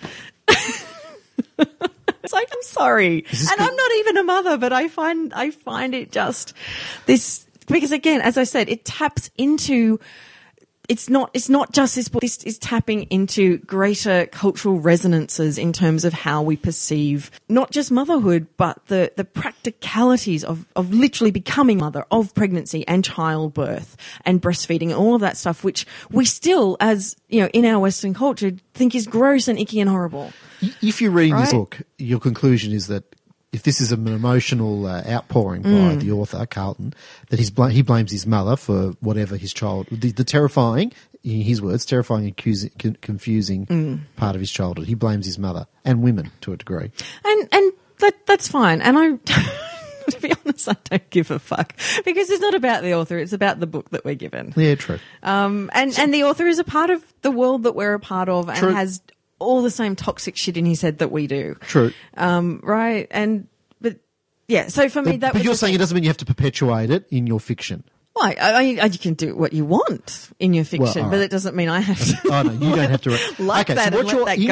B: It's like, I'm sorry. And I'm not even a mother, but I find it just this, because again, as I said, it taps into, it's not just this book. This is tapping into greater cultural resonances in terms of how we perceive not just motherhood, but the practicalities of literally becoming mother, of pregnancy and childbirth and breastfeeding and all of that stuff, which we still, as you know, in our Western culture, think is gross and icky and horrible.
A: If you're reading this book, your conclusion is that if this is an emotional outpouring by the author, Carlton, that he blames his mother for whatever his child, the terrifying, in his words, terrifying and confusing part of his childhood. He blames his mother and women to a degree. And
B: that's fine. And I, to be honest, I don't give a fuck, because it's not about the author. It's about the book that we're given.
A: Yeah, true.
B: And the author is a part of the world that we're a part of and has all the same toxic shit in his head that we do.
A: True.
B: Right. But yeah, so for me,
A: But you're saying it doesn't mean you have to perpetuate it in your fiction.
B: Well, you can do what you want in your fiction, but it doesn't mean I have to.
A: Oh no, you don't have to.
B: Like that
A: so
B: and let that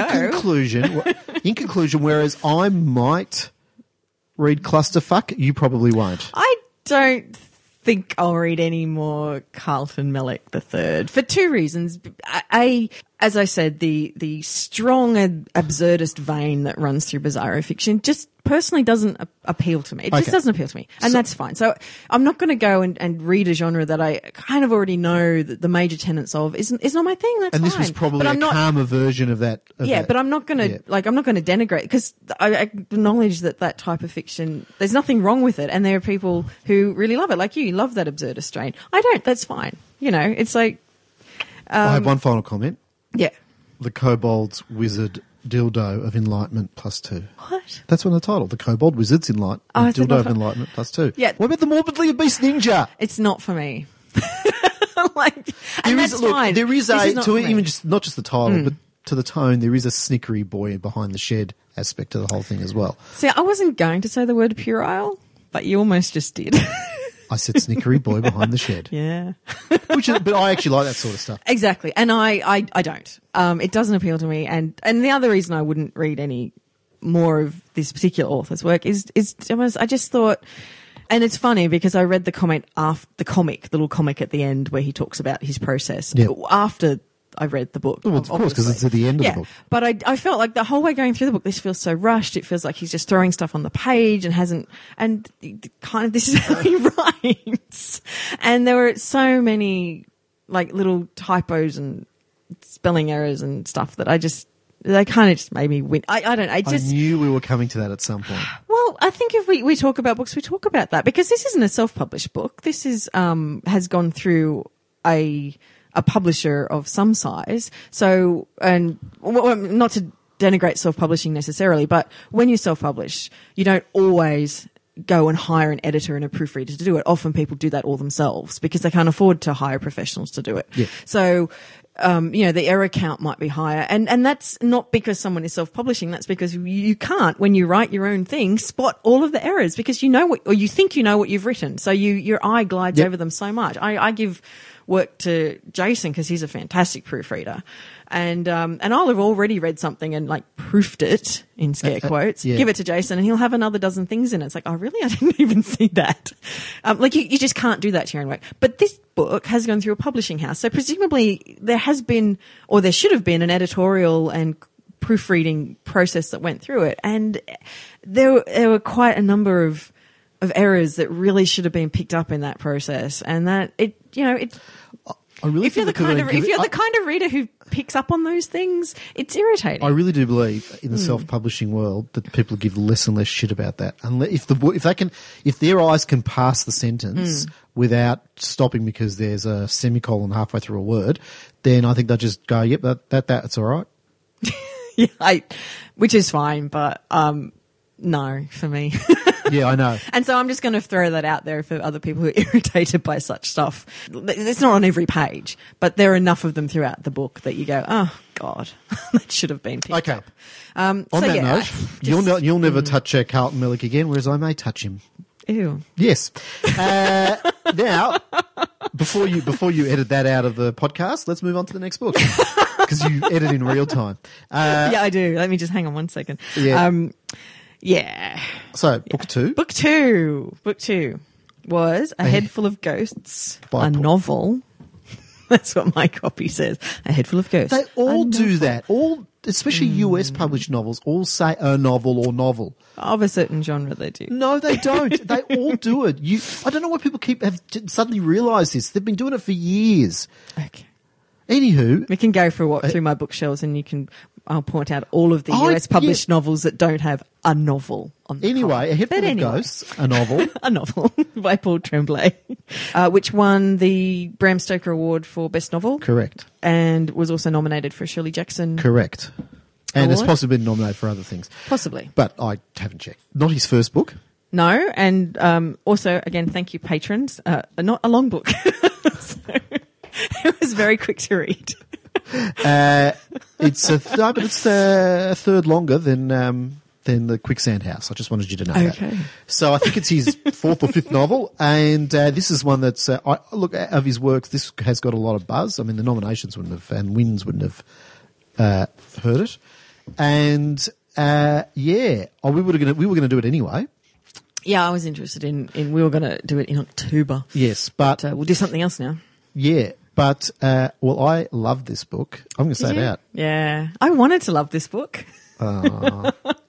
B: go.
A: In conclusion, whereas I might read Clusterfuck, you probably won't.
B: I don't think I'll read any more Carlton Mellick III for two reasons. As I said, the strong absurdist vein that runs through Bizarro fiction just personally doesn't appeal to me. It just doesn't appeal to me. And that's fine. So I'm not going to go and read a genre that I kind of already know that the major tenets of is not my thing. That's fine.
A: And this was probably a calmer version of that.
B: But I'm not going to, I'm not going to denigrate, because I acknowledge that type of fiction, there's nothing wrong with it. And there are people who really love it. Like you love that absurdist strain. I don't. That's fine. You know, it's like.
A: I have one final comment.
B: Yeah.
A: The Kobold's Wizard Dildo of Enlightenment +2.
B: What?
A: That's one of the title. The Kobold Wizard's Enlightenment. Dildo of Enlightenment +2.
B: Yeah.
A: What about the Morbidly Obese Ninja?
B: It's not for me. Fine.
A: There is even just not just the title, but to the tone, there is a snickery boy behind the shed aspect to the whole thing as well.
B: See, I wasn't going to say the word puerile, but you almost just did.
A: I said snickery boy behind the shed.
B: Yeah.
A: But I actually like that sort of stuff.
B: Exactly. And I don't. It doesn't appeal to me. And the other reason I wouldn't read any more of this particular author's work is I just thought, and it's funny because I read the comment after the little comic at the end where he talks about his process after I read the book.
A: Well, of course, because it's at the end of the book.
B: But I felt like the whole way going through the book, this feels so rushed. It feels like he's just throwing stuff on the page and kind of this is how he writes. And there were so many like little typos and spelling errors and stuff that they kind of just made me win. I
A: knew we were coming to that at some point.
B: Well, I think if we talk about books, we talk about that, because this isn't a self-published book. This is has gone through a publisher of some size. So, and not to denigrate self-publishing necessarily, but when you self-publish, you don't always go and hire an editor and a proofreader to do it. Often people do that all themselves because they can't afford to hire professionals to do it.
A: Yeah.
B: So, the error count might be higher. And that's not because someone is self-publishing. That's because you can't, when you write your own thing, spot all of the errors because you know or you think you know what you've written. So your eye glides over them so much. I give work to Jason because he's a fantastic proofreader. And I'll have already read something and like proofed it in scare quotes, give it to Jason and he'll have another dozen things in it. It's like, oh really? I didn't even see that. You just can't do that to your own work. But this book has gone through a publishing house. So presumably there has been, or there should have been, an editorial and proofreading process that went through it, and there were quite a number of errors that really should have been picked up in that process, and that it.
A: I really
B: If you're the kind of reader who picks up on those things, it's irritating.
A: I really do believe in the self-publishing world that people give less and less shit about that. Unless if their eyes can pass the sentence without stopping because there's a semicolon halfway through a word, then I think they'll just go, "Yep, that's all right."
B: Yeah, which is fine, but no, for me.
A: Yeah, I know.
B: And so I'm just going to throw that out there for other people who are irritated by such stuff. It's not on every page, but there are enough of them throughout the book that you go, "Oh God, that should have been picked up."
A: On that note, you'll never touch Carlton Mellick again, whereas I may touch him.
B: Ew.
A: Yes. Now, before you edit that out of the podcast, let's move on to the next book because you edit in real time.
B: Yeah, I do. Let me just hang on one second.
A: Yeah.
B: Yeah.
A: So, book two.
B: Book two was A Head Full of Ghosts,
A: By
B: a novel. That's what my copy says. A Head Full of Ghosts.
A: They all do that. All, especially US published novels, all say a novel or novel.
B: Of a certain genre, they do.
A: No, they don't. They all do it. I don't know why people have suddenly realised this. They've been doing it for years.
B: Okay.
A: Anywho,
B: We can go for a walk through my bookshelves and I'll point out all of the US published novels that don't have a novel on the
A: anyway,
B: cover.
A: A Head Full of Ghosts, a novel.
B: A novel by Paul Tremblay, which won the Bram Stoker Award for Best Novel.
A: Correct.
B: And was also nominated for a Shirley Jackson.
A: Correct. And it's
B: Award?
A: possibly been nominated for other things.
B: Possibly.
A: But I haven't checked. Not his first book.
B: No, and also, again, thank you, patrons. Not a long book. So, it was very quick to read.
A: It's a third longer than the Quicksand House. I just wanted you to know
B: Okay.
A: that. So I think it's his fourth or fifth novel, and this is one that's look of his works. This has got a lot of buzz. I mean, the nominations wouldn't have and wins wouldn't have heard it, and we were going to do it anyway.
B: Yeah, I was interested in we were going to do it in October.
A: Yes, but
B: we'll do something else now.
A: yeah. But, I love this book. I'm going to say it out.
B: Yeah. I wanted to love this book. I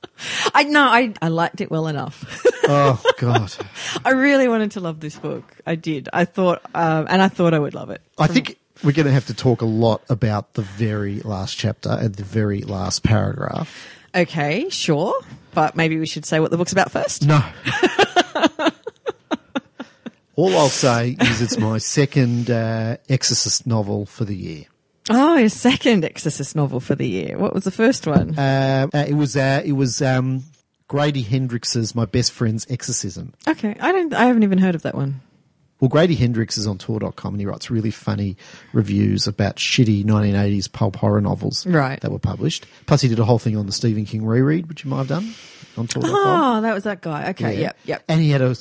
B: liked it well enough.
A: Oh, God.
B: I really wanted to love this book. I did. I thought, and I thought I would love it.
A: I think we're going to have to talk a lot about the very last chapter and the very last paragraph.
B: Okay, sure. But maybe we should say what the book's about first.
A: No. All I'll say is it's my second Exorcist novel for the year.
B: Oh, your second Exorcist novel for the year. What was the first one?
A: It was Grady Hendrix's My Best Friend's Exorcism.
B: Okay, I haven't even heard of that one.
A: Well, Grady Hendrix is on tour.com and he writes really funny reviews about shitty 1980s pulp horror novels that were published. Plus he did a whole thing on the Stephen King reread, which you might have done on tour.com.
B: Oh, that was that guy. Okay,
A: Yeah.
B: yep.
A: And he had a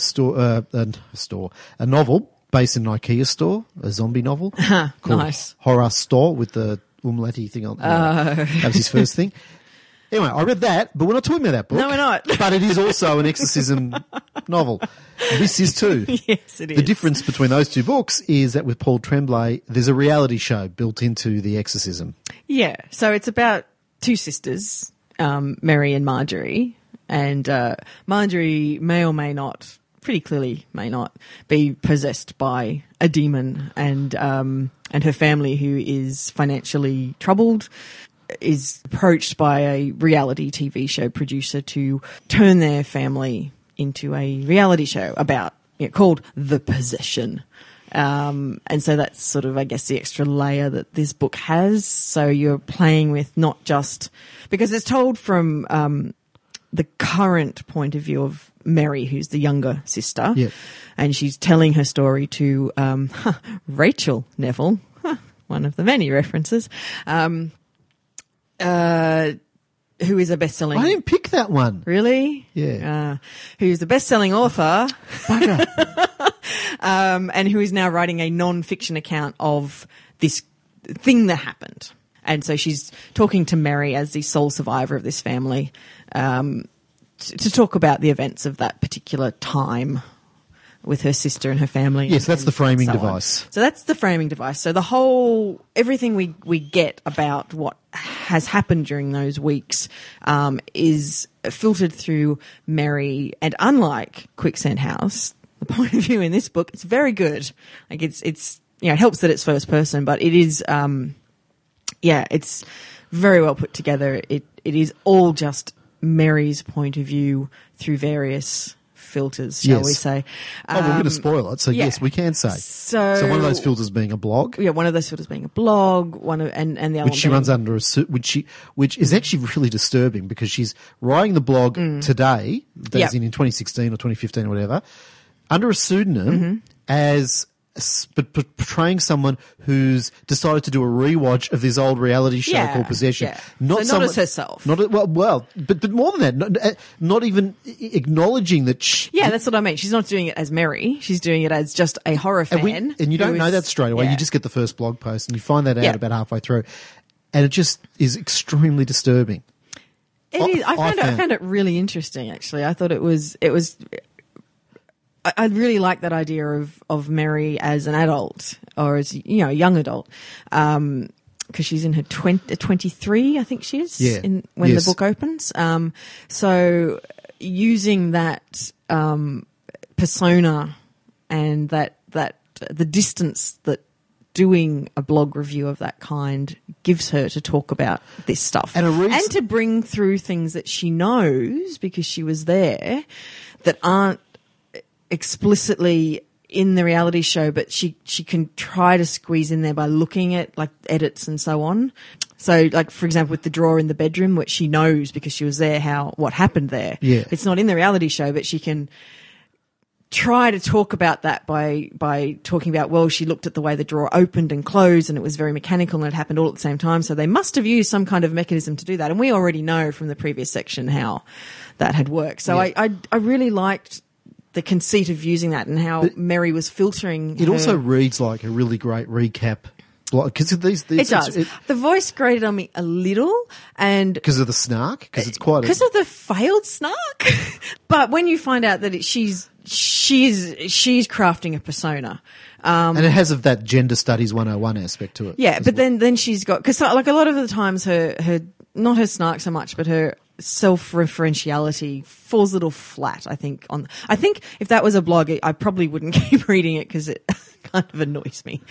A: novel based in an IKEA store, a zombie novel called
B: Nice.
A: Horror Store with the umlauti thing on. That was his first thing. Anyway, I read that, but we're not talking about that book.
B: No, we're not.
A: But it is also an exorcism novel. This is too.
B: Yes, it is.
A: The difference between those two books is that with Paul Tremblay, there's a reality show built into the exorcism.
B: Yeah, so it's about two sisters, Mary and Marjorie, and Marjorie may or may not, pretty clearly may not, be possessed by a demon, and her family, who is financially troubled, is approached by a reality TV show producer to turn their family into a reality show called The Possession. And so that's sort of, I guess, the extra layer that this book has. So you're playing with not just, because it's told from the current point of view of Mary, who's the younger sister.
A: Yep.
B: And she's telling her story to Rachel Neville, one of the many references, who is a best-selling...
A: I didn't pick that one.
B: Really?
A: Yeah.
B: Who's a best-selling author.
A: Bugger.
B: And who is now writing a non-fiction account of this thing that happened. And so she's talking to Mary as the sole survivor of this family to talk about the events of that particular time. with her sister and her family.
A: Yes, that's
B: and
A: the framing
B: so on.
A: device.
B: So that's the framing device. So everything we get about what has happened during those weeks is filtered through Mary, and unlike Quicksand House, the point of view in this book, it's very good. Like it's it helps that it's first person, but it is it's very well put together. It is all just Mary's point of view through various filters, shall we say.
A: We're going to spoil it, so
B: yeah.
A: yes, we can say.
B: So
A: one of those filters being a blog.
B: Yeah, one of those filters being a blog, and the other
A: which she runs under which is actually really disturbing because she's writing the blog today, that is in 2016 or 2015 or whatever, under a pseudonym but portraying someone who's decided to do a rewatch of this old reality show called Possession.
B: Yeah. Not as herself.
A: But more than that, not even acknowledging that.
B: That's what I mean. She's not doing it as Mary. She's doing it as just a horror fan.
A: And you don't know that straight away. You just get the first blog post and you find that out about halfway through, and it just is extremely disturbing.
B: It is. I found it really interesting. Actually, I thought it was. I really like that idea of Mary as an adult, or as, a young adult, because she's in her 23, I think she is, when the book opens. So using that persona and that the distance that doing a blog review of that kind gives her to talk about this stuff and to bring through things that she knows because she was there that aren't explicitly in the reality show, but she can try to squeeze in there by looking at like edits and so on. So, like, for example, with the drawer in the bedroom, which she knows because she was there, what happened there.
A: Yeah.
B: It's not in the reality show, but she can try to talk about that by talking about, well, she looked at the way the drawer opened and closed and it was very mechanical and it happened all at the same time. So they must have used some kind of mechanism to do that. And we already know from the previous section how that had worked. So I really liked the conceit of using that and how Mary was filtering.
A: It also reads like a really great recap. Because it
B: does. The voice grated on me a little, and
A: because of the snark, because it's quite
B: because of the failed snark. But when you find out that she's crafting a persona,
A: and it has of that gender studies 101 aspect to it.
B: Yeah, but then she's got, because like a lot of the times her not her snark so much, but her self-referentiality falls a little flat, I think. I think if that was a blog, I probably wouldn't keep reading it because it kind of annoys me.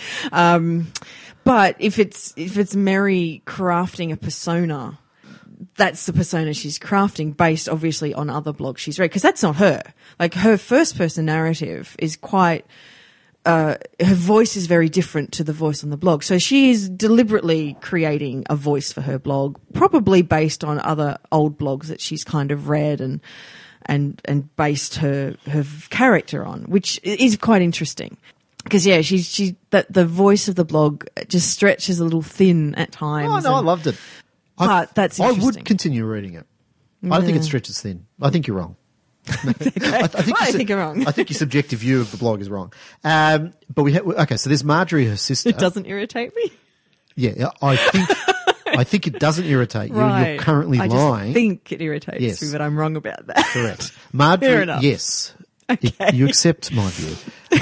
B: But if it's Mary crafting a persona, that's the persona she's crafting based obviously on other blogs she's read, because that's not her. Like, her first person narrative is quite her voice is very different to the voice on the blog. So she is deliberately creating a voice for her blog, probably based on other old blogs that she's kind of read and based her character on, which is quite interesting. Because she that the voice of the blog just stretches a little thin at times.
A: Oh no, I loved it.
B: But that's interesting.
A: I would continue reading it. I don't think it stretches thin. I think you're wrong.
B: I think you're wrong.
A: I think your subjective view of the blog is wrong. But so there's Marjorie, her sister.
B: It doesn't irritate me.
A: Yeah, I think it doesn't irritate you.
B: Right.
A: You're currently lying.
B: I just think it irritates me, but I'm wrong about that.
A: Correct. Marjorie,
B: fair enough.
A: Yes.
B: Okay.
A: You accept my view.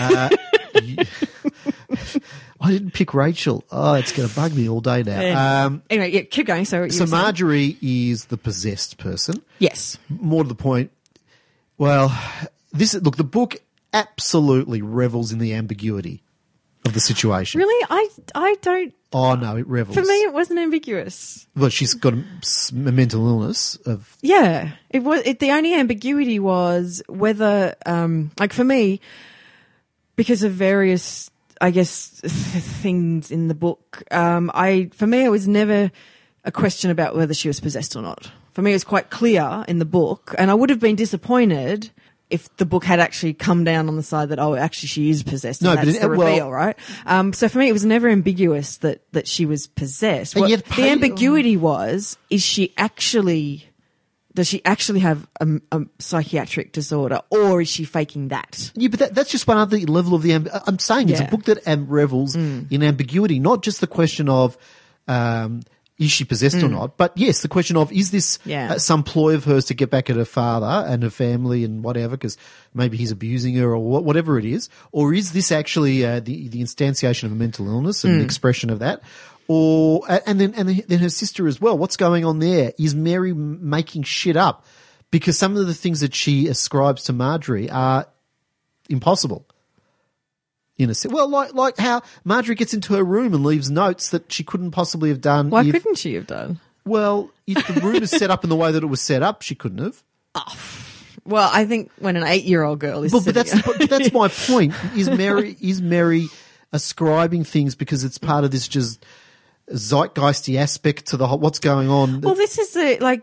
A: I didn't pick Rachel. Oh, it's going to bug me all day now.
B: Anyway, keep going. So
A: Marjorie is the possessed person.
B: Yes.
A: More to the point. Well, the book absolutely revels in the ambiguity of the situation.
B: Really? I don't.
A: Oh no, it revels.
B: For me, it wasn't ambiguous.
A: Well, she's got a mental illness of.
B: Yeah, it was. The only ambiguity was whether, like for me, because of various, I guess, things in the book. For me, it was never a question about whether she was possessed or not. For me, it was quite clear in the book, and I would have been disappointed if the book had actually come down on the side that, oh, actually she is possessed. And that's the reveal, right? So for me, it was never ambiguous that she was possessed. The ambiguity was, does she actually have a psychiatric disorder, or is she faking that?
A: Yeah, but that's just one other level of the I'm saying it's a book that revels in ambiguity, not just the question of is she possessed or not? But yes, the question of, is this
B: Yeah.
A: some ploy of hers to get back at her father and her family and whatever, because maybe he's abusing her or whatever it is? Or is this actually the instantiation of a mental illness and the expression of that? Or, and then her sister as well. What's going on there? Is Mary making shit up? Because some of the things that she ascribes to Marjorie are impossible. In a sense. Well, like how Marjorie gets into her room and leaves notes that she couldn't possibly have done.
B: Why couldn't she have done?
A: Well, if the room is set up in the way that it was set up, she couldn't have.
B: Well, I think when an 8-year-old girl is
A: But
B: sitting
A: that's my point. Is Mary ascribing things because it's part of this just zeitgeisty aspect to the whole, what's going on?
B: Well, this is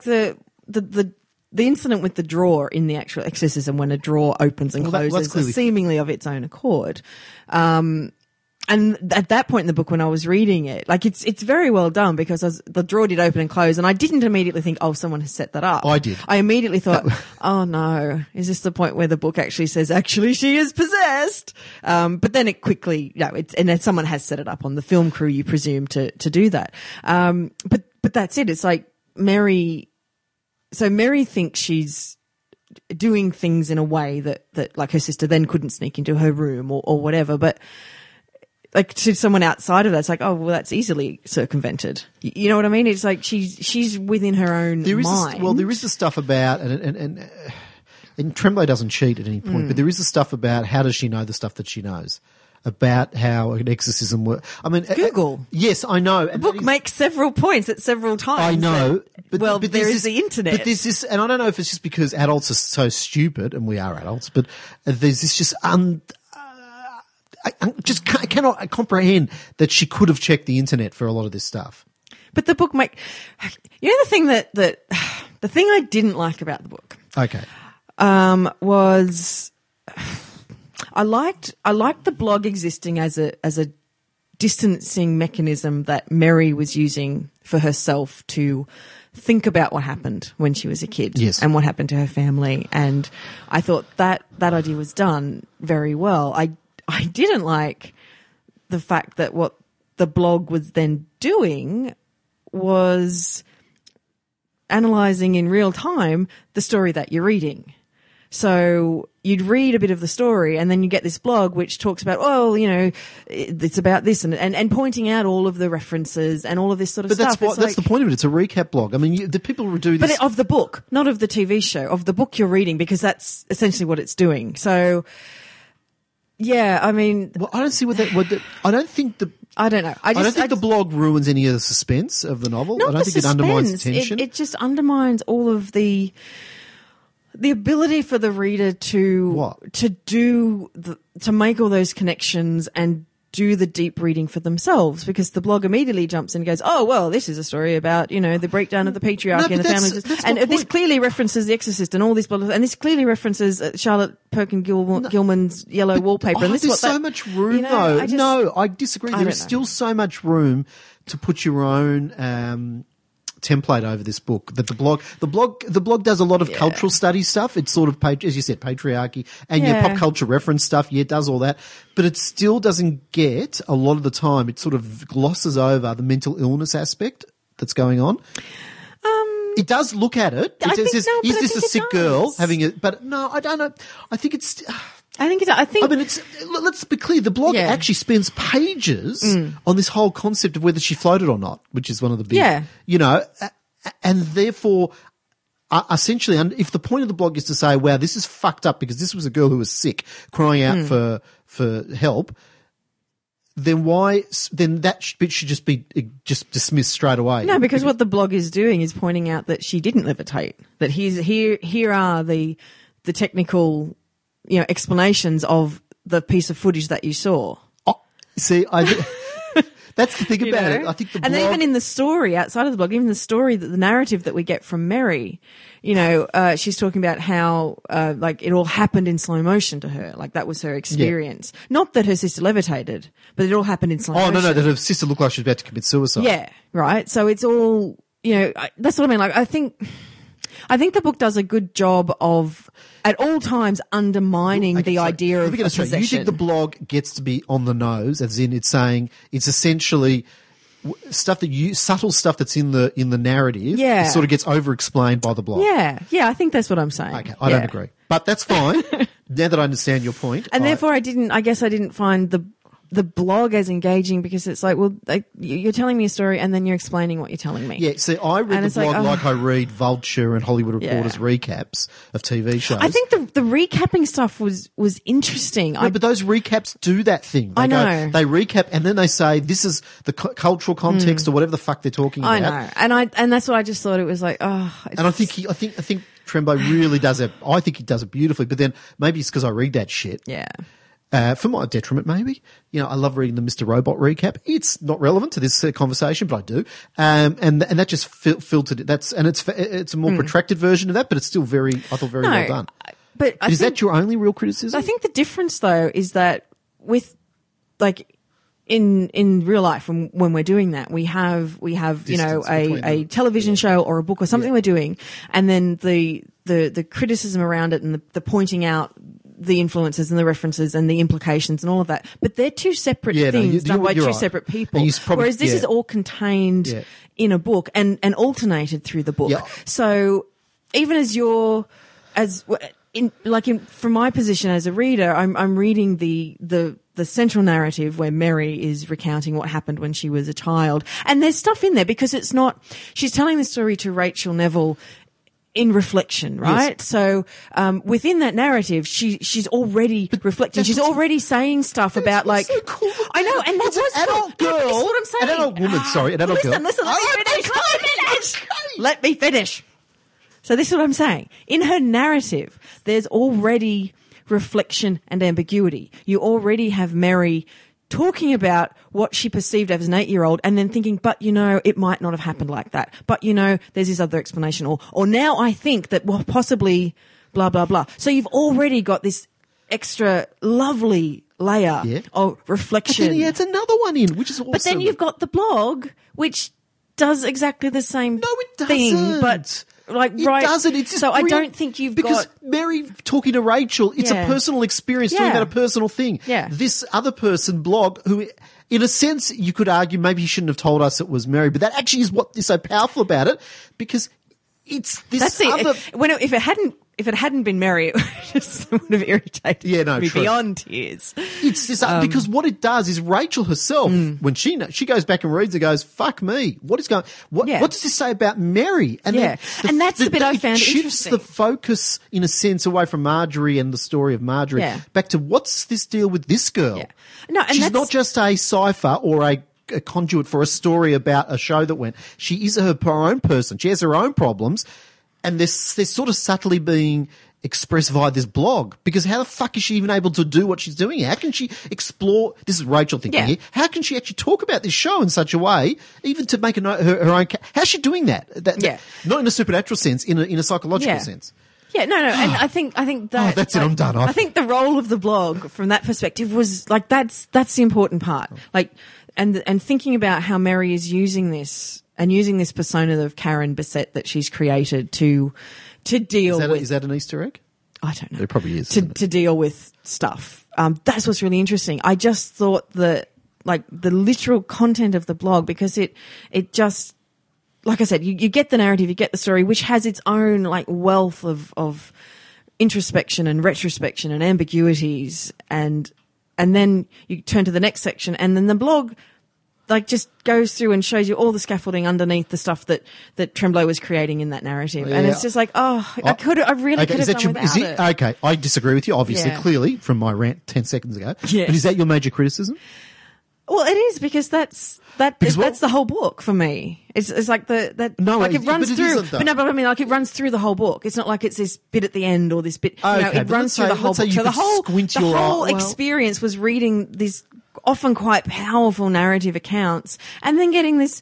B: the incident with the drawer in the actual exorcism, when a drawer opens and closes
A: clearly
B: seemingly of its own accord. And at that point in the book, when I was reading it, like it's very well done, because the drawer did open and close, and I didn't immediately think, oh, someone has set that up.
A: I did.
B: I immediately thought, oh no, is this the point where the book actually says, actually she is possessed? But then it quickly, and then someone has set it up on the film crew, you presume, to do that. But that's it. It's like Mary thinks she's doing things in a way that like her sister then couldn't sneak into her room or whatever, but like to someone outside of that, it's like, oh, well, that's easily circumvented. You know what I mean? It's like she's within her own mind.
A: There is the stuff about, and Tremblay doesn't cheat at any point, but there is the stuff about how does she know the stuff that she knows about how an exorcism works. I mean,
B: Google.
A: Yes, I know.
B: The book makes several points at several times.
A: I know.
B: But there is the internet.
A: But there's this, and I don't know if it's just because adults are so stupid, and we are adults, but there's this just I just cannot comprehend that she could have checked the internet for a lot of this stuff.
B: But the book the thing the thing I didn't like about the book.
A: Okay.
B: Was I liked the blog existing as a distancing mechanism that Mary was using for herself to think about what happened when she was a kid.
A: Yes.
B: And what happened to her family. And I thought that idea was done very well. I didn't like the fact that what the blog was then doing was analysing in real time the story that you're reading. So you'd read a bit of the story and then you get this blog which talks about, it's about this and pointing out all of the references and all of this sort of stuff.
A: But that's the point of it. It's a recap blog. I mean, the people who do this...
B: But of the book, not of the TV show, of the book you're reading, because that's essentially what it's doing. So... yeah, I mean...
A: Well, I don't see I don't think the...
B: I don't know.
A: I don't think the blog ruins any of the suspense of the novel.
B: Not
A: I don't
B: the
A: think
B: suspense.
A: it undermines the tension.
B: It just undermines all of the ability for the reader to make all those connections and do the deep reading for themselves, because the blog immediately jumps in and goes, oh, well, this is a story about, the breakdown of the patriarchy and the family. And this clearly references The Exorcist and all this, and this clearly references Charlotte Gilman's yellow wallpaper. And this
A: there's so much room, though. No, I disagree. There is still so much room to put your own template over this book. That the blog does a lot of cultural study stuff. It's sort of, as you said, patriarchy and your pop culture reference stuff. Yeah, it does all that, but it still doesn't get a lot of the time. It sort of glosses over the mental illness aspect that's going on. It does look at it. It says, is this a sick girl having it? But no, I don't know. I think it's. I mean, let's be clear. The blog actually spends pages on this whole concept of whether she floated or not, which is one of the big, and therefore, essentially, if the point of the blog is to say, wow, this is fucked up because this was a girl who was sick crying out for help, then that bit should just be dismissed straight away.
B: No, because what the blog is doing is pointing out that she didn't levitate, that here are the technical explanations of the piece of footage that you saw.
A: Oh, see, that's the thing about it. I think the blog...
B: And even in the story, outside of the blog, even the story, the narrative that we get from Mary, she's talking about how, it all happened in slow motion to her. Like, that was her experience. Yeah. Not that her sister levitated, but it all happened in slow motion.
A: Oh, no, that her sister looked like she was about to commit suicide.
B: Yeah, right. So it's all, that's what I mean. Like, I think the book does a good job of, at all times, undermining the idea of possession.
A: You think the blog gets to be on the nose, as in it's saying it's essentially stuff subtle stuff that's in the narrative,
B: Yeah.
A: it sort of gets over explained by the blog.
B: Yeah, I think that's what I'm saying.
A: Okay, I don't agree, but that's fine. Now that I understand your point,
B: And therefore, I guess I didn't find the blog as engaging because it's like, well, you're telling me a story and then you're explaining what you're telling me.
A: Yeah, see, I read
B: And
A: the
B: it's like,
A: blog like I read Vulture and Hollywood Reporter's
B: Yeah.
A: recaps of TV shows.
B: I think the recapping stuff was interesting.
A: No, but those recaps do that thing.
B: I know.
A: They recap and then they say this is the cultural context or whatever the fuck they're talking about.
B: I know, and that's what I just thought it was like. Oh,
A: And I think Trembo really does it. I think he does it beautifully. But then maybe it's because I read that shit.
B: yeah.
A: For my detriment, maybe. You know, I love reading the Mr. Robot recap. It's not relevant to this conversation, but I do. And that just filtered it. It's a more protracted version of that, but it's still very well done.
B: But
A: Is that your only real criticism?
B: I think the difference though is that with like in real life when we're doing that we have you know
A: Distance between
B: a
A: them.
B: television show or a book or something we're doing, and then the criticism around it and the pointing out the influences and the references and the implications and all of that, but they're two separate things done by two
A: right.
B: separate people.
A: And
B: Whereas this is all contained in a book and alternated through the book.
A: Yeah.
B: So even as from my position as a reader, I'm reading the central narrative where Mary is recounting what happened when she was a child, and there's stuff in there because it's not. She's telling the story to Rachel Neville in reflection, right?
A: Yes.
B: So within that narrative, she's already reflecting. She's already saying stuff about like.
A: So cool.
B: I know, and that's
A: It's an
B: what's
A: adult
B: cool.
A: girl,
B: This is what I'm saying.
A: an adult woman. Sorry, an adult girl.
B: Listen. Let me finish. So this is what I'm saying. In her narrative, there's already reflection and ambiguity. You already have Mary talking about what she perceived as an 8-year-old and then thinking, but you know, it might not have happened like that. But you know, there's this other explanation. Or now I think that, well, possibly blah, blah, blah. So you've already got this extra lovely layer of reflection.
A: But then he adds another one in, which is awesome.
B: But then you've got the blog, which does exactly the same
A: it
B: thing,
A: doesn't.
B: but like
A: It
B: right.
A: doesn't. It's just
B: so I
A: real-
B: don't think you've
A: because
B: got
A: Mary talking to Rachel. It's a personal experience doing about a personal thing.
B: Yeah.
A: This other person blog who, in a sense, you could argue maybe he shouldn't have told us it was Mary, but that actually is what is so powerful about it because it's this
B: That's
A: other.
B: it. If it hadn't been Mary, it just would have irritated me
A: true.
B: beyond tears.
A: It's this because what it does is Rachel herself, when she goes back and reads it, goes, "Fuck me! What is going? What does this say about Mary?" And then
B: and that's the bit I found
A: it shifts
B: interesting.
A: the focus in a sense away from Marjorie and the story of Marjorie back to what's this deal with this girl?
B: Yeah. No, and
A: she's
B: that's-
A: not just a cipher or a conduit for a story about a show that went. She is her own person. She has her own problems. And they're sort of subtly being expressed via this blog because how the fuck is she even able to do what she's doing? How can she explore? This is Rachel thinking here. How can she actually talk about this show in such a way, even to make her own? How's she doing that? Not in a supernatural sense, in a psychological sense.
B: Yeah, no, and I think that.
A: That's it. I'm done.
B: I think the role of the blog from that perspective was like that's the important part. Like, and thinking about how Mary is using this. And using this persona of Karen Bissett that she's created to deal with.
A: Is that an Easter egg?
B: I don't know.
A: It probably is.
B: To deal with stuff. That's what's really interesting. I just thought that, like, the literal content of the blog, because it just, like I said, you get the narrative, you get the story, which has its own, like, wealth of introspection and retrospection and ambiguities. And then you turn to the next section, and then the blog like just goes through and shows you all the scaffolding underneath the stuff that Tremblay was creating in that narrative. And it's just like, I really could have done without it.
A: Okay, I disagree with you, obviously, clearly, from my rant 10 seconds ago.
B: Yeah.
A: But is that your major criticism?
B: Well, it is because that's the whole book for me. It's like it runs through. But I mean, like it runs through the whole book. It's not like it's this bit at the end or this bit.
A: Okay,
B: it runs through the whole book. So the whole
A: eye.
B: experience was reading these often quite powerful narrative accounts, and then getting this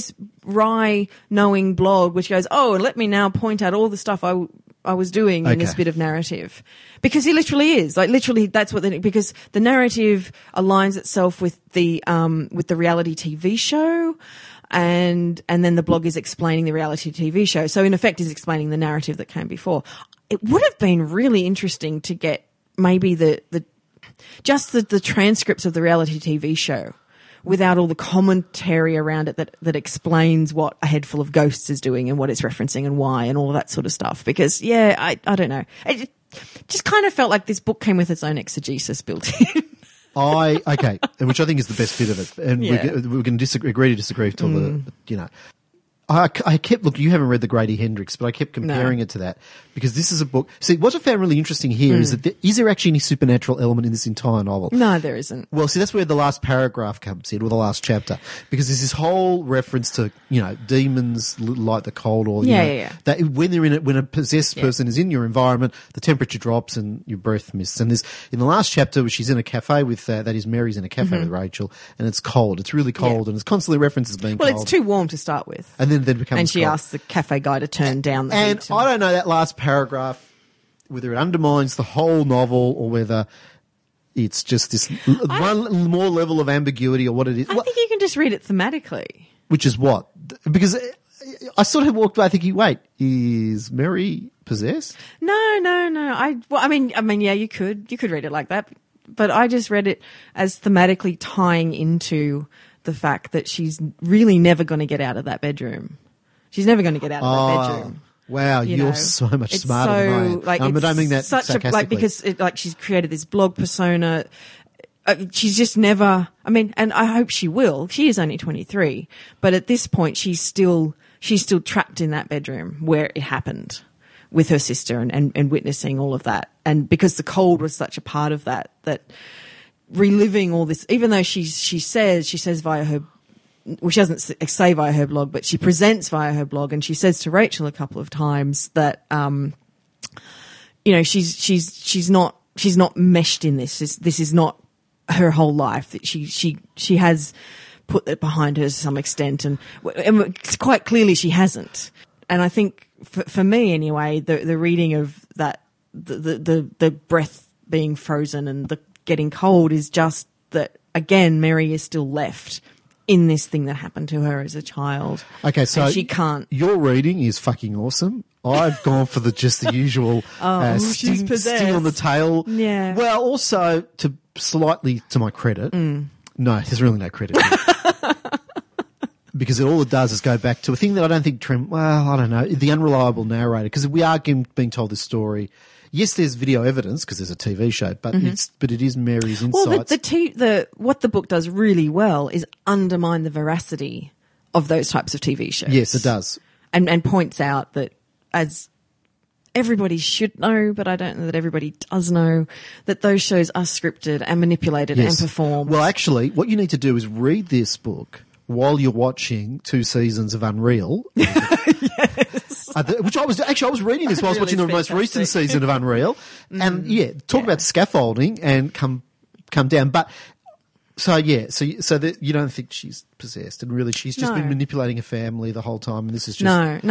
B: wry knowing blog which goes, oh, let me now point out all the stuff I was doing in this bit of narrative, because he literally is that's what because the narrative aligns itself with the reality TV show, and then the blog is explaining the reality TV show. So in effect, is explaining the narrative that came before. It would have been really interesting to get maybe the transcripts of the reality TV show, without all the commentary around it that explains what A Head Full of Ghosts is doing and what it's referencing and why and all that sort of stuff. Because, yeah, I don't know. It just kind of felt like this book came with its own exegesis built in.
A: Okay, which I think is the best bit of it. And
B: Yeah.
A: we can agree to disagree till I kept, look, you haven't read The Grady Hendrix, but I kept comparing it to that because this is a book. See, what I found really interesting here is that is there actually any supernatural element in this entire novel?
B: No, there isn't.
A: Well, see, that's where the last paragraph comes in, or the last chapter, because there's this whole reference to, demons like the cold, or, that when they're in it, when a possessed person is in your environment, the temperature drops and your breath misses. And there's, in the last chapter, where she's in a cafe with, that is Mary's in a cafe with Rachel, and it's cold. It's really cold, and it's constantly referenced as being cold.
B: Well, it's too warm to start with.
A: And then it becomes
B: And she
A: cold.
B: asks the cafe guy to turn down the
A: And
B: heat.
A: I don't know that last paragraph, whether it undermines the whole novel or whether it's just this one more level of ambiguity or what it is.
B: I think you can just read it thematically.
A: Which is what? Because I sort of walked away thinking, wait, is Mary possessed?
B: No. I mean, yeah, you could read it like that, but I just read it as thematically tying into the fact that she's really never going to get out of that bedroom. She's never going to get out of that bedroom.
A: Wow, you're so much smarter than I am.
B: Like,
A: I don't mean that
B: such
A: sarcastically.
B: because she's created this blog persona. She's just never. I mean, and I hope she will. She is only 23, but at this point, she's still trapped in that bedroom where it happened with her sister and witnessing all of that. And because the cold was such a part of that reliving all this, even though she says via her. Well, she doesn't say via her blog, but she presents via her blog, and she says to Rachel a couple of times that, she's not meshed in this. This is not her whole life. That she has put that behind her to some extent, and it's quite clearly she hasn't. And I think for me anyway, the reading of that, the breath being frozen and the getting cold is just that again, Mary is still left in this thing that happened to her as a child.
A: Okay, so
B: and she can't.
A: Your reading is fucking awesome. I've gone for just the usual
B: she's possessed.
A: sting on the tail.
B: Yeah.
A: Well, also to my credit, no, there's really no credit. Because all it does is go back to a thing that I don't think I don't know, the unreliable narrator. Because we are being told this story. Yes, there's video evidence because there's a TV show, but it is Mary's insights.
B: Well, what the book does really well is undermine the veracity of those types of TV shows.
A: Yes, it does,
B: and points out that, as everybody should know, but I don't know that everybody does know, that those shows are scripted and manipulated and performed.
A: Well, actually, what you need to do is read this book while you're watching 2 seasons of Unreal. Which I was reading this while I was watching the most recent season of Unreal, and talk about scaffolding and come down. But so you don't think she's possessed, and really she's just been manipulating a family the whole time, and this is just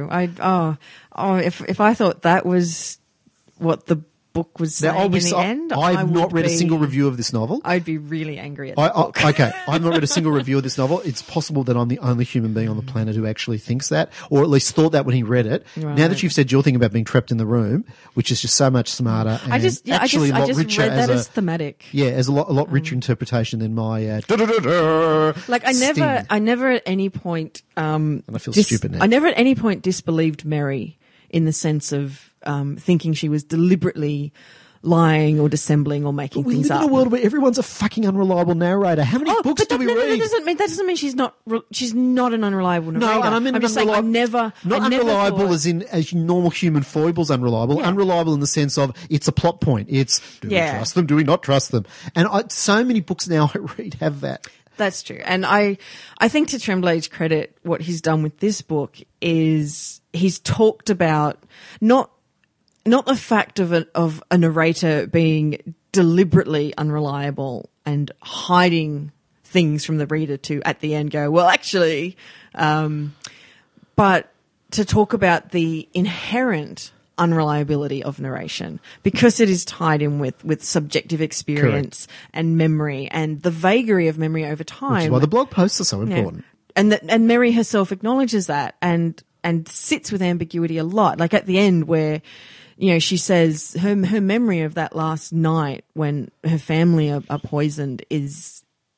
B: if I thought that was what the book was saying in the end,
A: I've not read a single review of this novel.
B: I'd be really angry at the book.
A: Okay, I've not read a single review of this novel. It's possible that I'm the only human being on the planet who actually thinks that, or at least thought that when he read it.
B: Right.
A: Now that you've said your thing about being trapped in the room, which is just so much smarter and
B: I just
A: actually a lot richer
B: read that as thematic.
A: Yeah, as a lot richer interpretation than my
B: like I never at any point
A: and I feel stupid now.
B: I never at any point disbelieved Mary in the sense of thinking she was deliberately lying or dissembling or making things up.
A: We live in a world where everyone's a fucking unreliable narrator. How many books do we read?
B: That doesn't mean she's not an unreliable narrator.
A: No, and I mean
B: I'm just saying
A: unreliable as in as normal human foibles unreliable. Yeah. Unreliable in the sense of it's a plot point. It's do we trust them? Do we not trust them? And so many books now I read have that.
B: That's true. And I think to Tremblay's credit, what he's done with this book is he's talked about not the fact of a narrator being deliberately unreliable and hiding things from the reader to at the end go, well, actually, but to talk about the inherent unreliability of narration because it is tied in with subjective experience and memory and the vagary of memory over time.
A: Which is why the blog posts are so important.
B: And Mary herself acknowledges that and sits with ambiguity a lot. Like at the end where, she says her memory of that last night when her family are poisoned is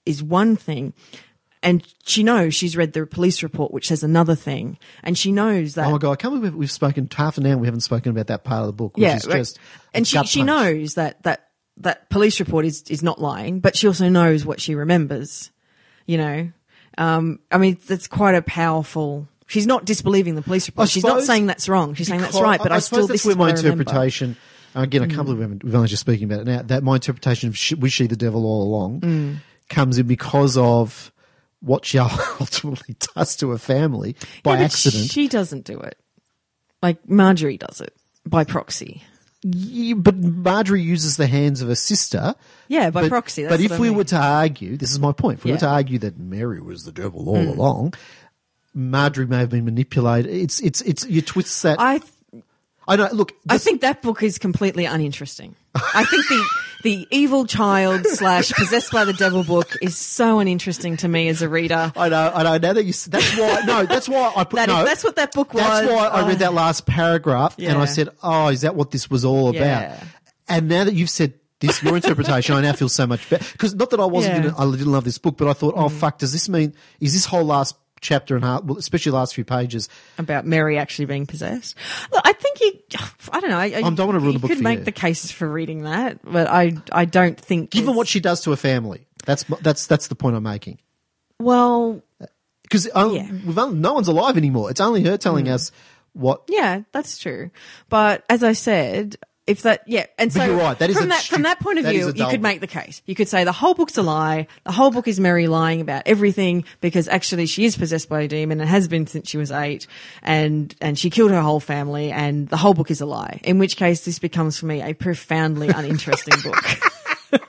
B: is one thing. And she knows she's read the police report, which says another thing. And she knows that.
A: Oh my God, I can't believe we've spoken half an hour and we haven't spoken about that part of the book, which is just.
B: And she knows that police report is not lying, but she also knows what she remembers, you know. I mean, that's quite a powerful. She's not disbelieving the police report. She's not saying that's wrong. She's saying that's right, but I still.
A: That's
B: this
A: where
B: is
A: my
B: what
A: interpretation. Again, I can't believe we've only just speaking about it now. That my interpretation of was she the devil all along comes in because of what she ultimately does to her family by accident.
B: She doesn't do it. Like Marjorie does it by proxy.
A: Yeah, but Marjorie uses the hands of her sister.
B: Yeah, by proxy. That's
A: but if
B: what I
A: we
B: mean.
A: were to argue, this is my point, if we were to argue that Mary was the devil all along, Marjorie may have been manipulated. It's you twist that. I know. Look,
B: I think that book is completely uninteresting. I think the evil child / possessed by the devil book is so uninteresting to me as a reader.
A: I know. Now that that's why. No, that's why I put.
B: That's what that book was.
A: That's why I read that last paragraph and I said, "Oh, is that what this was all about?"
B: Yeah.
A: And now that you've said this, your interpretation, I now feel so much better. Because not that I wasn't, I didn't love this book, but I thought, oh fuck, does this mean? Is this whole last chapter and half, well, especially the last few pages,
B: about Mary actually being possessed? Look, I think I don't know. I
A: don't want to ruin the book
B: You could
A: for
B: make
A: you.
B: the cases for reading that, but I don't think.
A: Given what she does to her family, that's the point I'm making.
B: Well,
A: because no one's alive anymore. It's only her telling us what.
B: Yeah, that's true. But as I said, if that, and so
A: you're right. That is
B: from that point of
A: that is
B: view,
A: a
B: you
A: dull
B: could make the case. You could say the whole book's a lie. The whole book is Mary lying about everything because actually she is possessed by a demon and has been since she was 8, and she killed her whole family, and the whole book is a lie. In which case, this becomes for me a profoundly uninteresting book.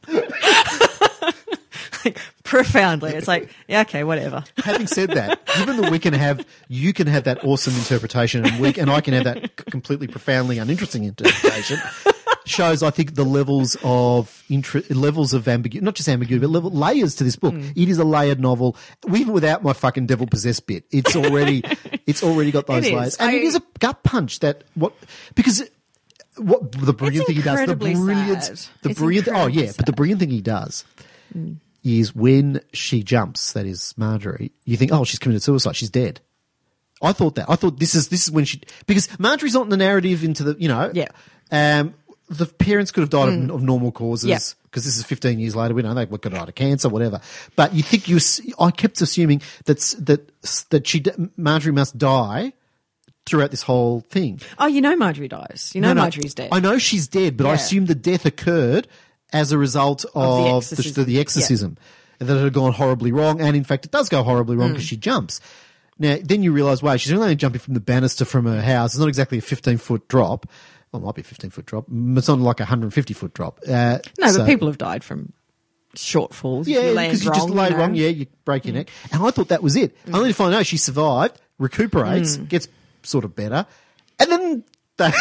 B: Like, profoundly, it's like, yeah, okay, whatever.
A: Having said that, given that you can have that awesome interpretation, and I can have that completely profoundly uninteresting interpretation, shows, I think, the levels of ambiguity, not just ambiguity, but layers to this book. It is a layered novel, even without my fucking devil possessed bit. It's already got those layers, and it is a gut punch. Because what the brilliant thing he does, the brilliant thing he does. Is when she jumps, that is Marjorie, you think, oh, she's committed suicide, she's dead. I thought this is when because Marjorie's not in the narrative into the, the parents could have died of normal causes because this is 15 years later. We know they could have died of cancer, whatever. But you think I kept assuming that Marjorie must die throughout this whole thing.
B: Oh, Marjorie dies. Marjorie's dead.
A: I know she's dead, but I assumed the death occurred as a result of the exorcism, that it had gone horribly wrong, and in fact it does go horribly wrong because she jumps. Now, then you realise, wow, she's only jumping from the banister from her house. It's not exactly a 15-foot drop. Well, it might be a 15-foot drop. It's not like a 150-foot drop.
B: But people have died from short falls.
A: Yeah, because you just lay wrong, you break your neck. And I thought that was it. Only to find out she survived, recuperates, gets sort of better, and then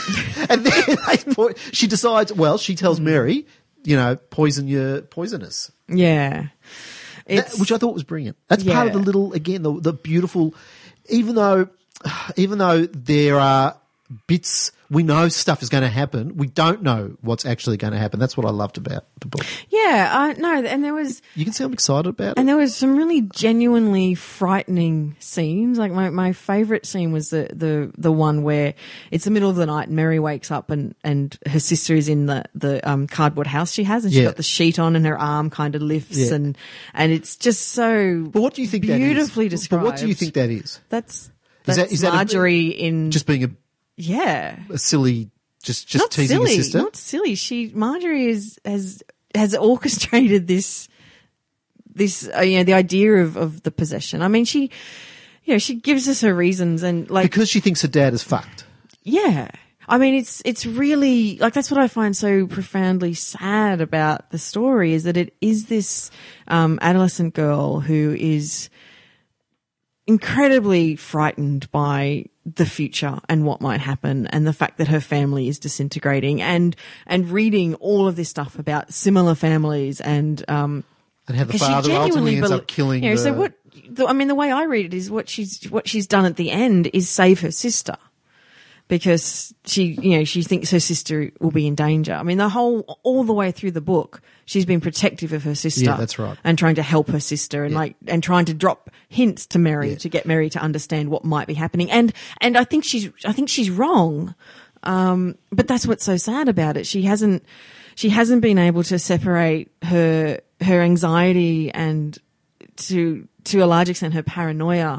A: she decides, well, she tells Mary, poisonous.
B: Yeah.
A: Which I thought was brilliant. That's part of the little, again, the beautiful, even though there are bits, we know stuff is going to happen, we don't know what's actually going to happen. That's what I loved about the book.
B: Yeah, no, and there was...
A: You can see I'm excited about it.
B: And there was some really genuinely frightening scenes. Like my favourite scene was the one where it's the middle of the night and Mary wakes up and her sister is in the cardboard house she has, and she's got the sheet on and her arm kind of lifts and it's just so
A: But what do you think
B: beautifully
A: that is?
B: described.
A: But what do you think that is?
B: That's
A: is that
B: Marjorie in...
A: Just being a silly, just
B: not
A: teasing
B: silly,
A: her sister?
B: Not silly. Marjorie has orchestrated this the idea of the possession. I mean, she gives us her reasons, and
A: because she thinks her dad is fucked.
B: Yeah. I mean, it's really, that's what I find so profoundly sad about the story, is that it is this adolescent girl who is incredibly frightened by the future and what might happen, and the fact that her family is disintegrating, and reading all of this stuff about similar families, and
A: how the father ultimately ends up killing.
B: So the way I read it is what she's done at the end is save her sister, because she thinks her sister will be in danger. I mean, all the way through the book, she's been protective of her sister.
A: Yeah, that's right.
B: And trying to help her sister and trying to drop hints to Mary to get Mary to understand what might be happening. And I think she's wrong. But that's what's so sad about it. She hasn't been able to separate her anxiety and to a large extent her paranoia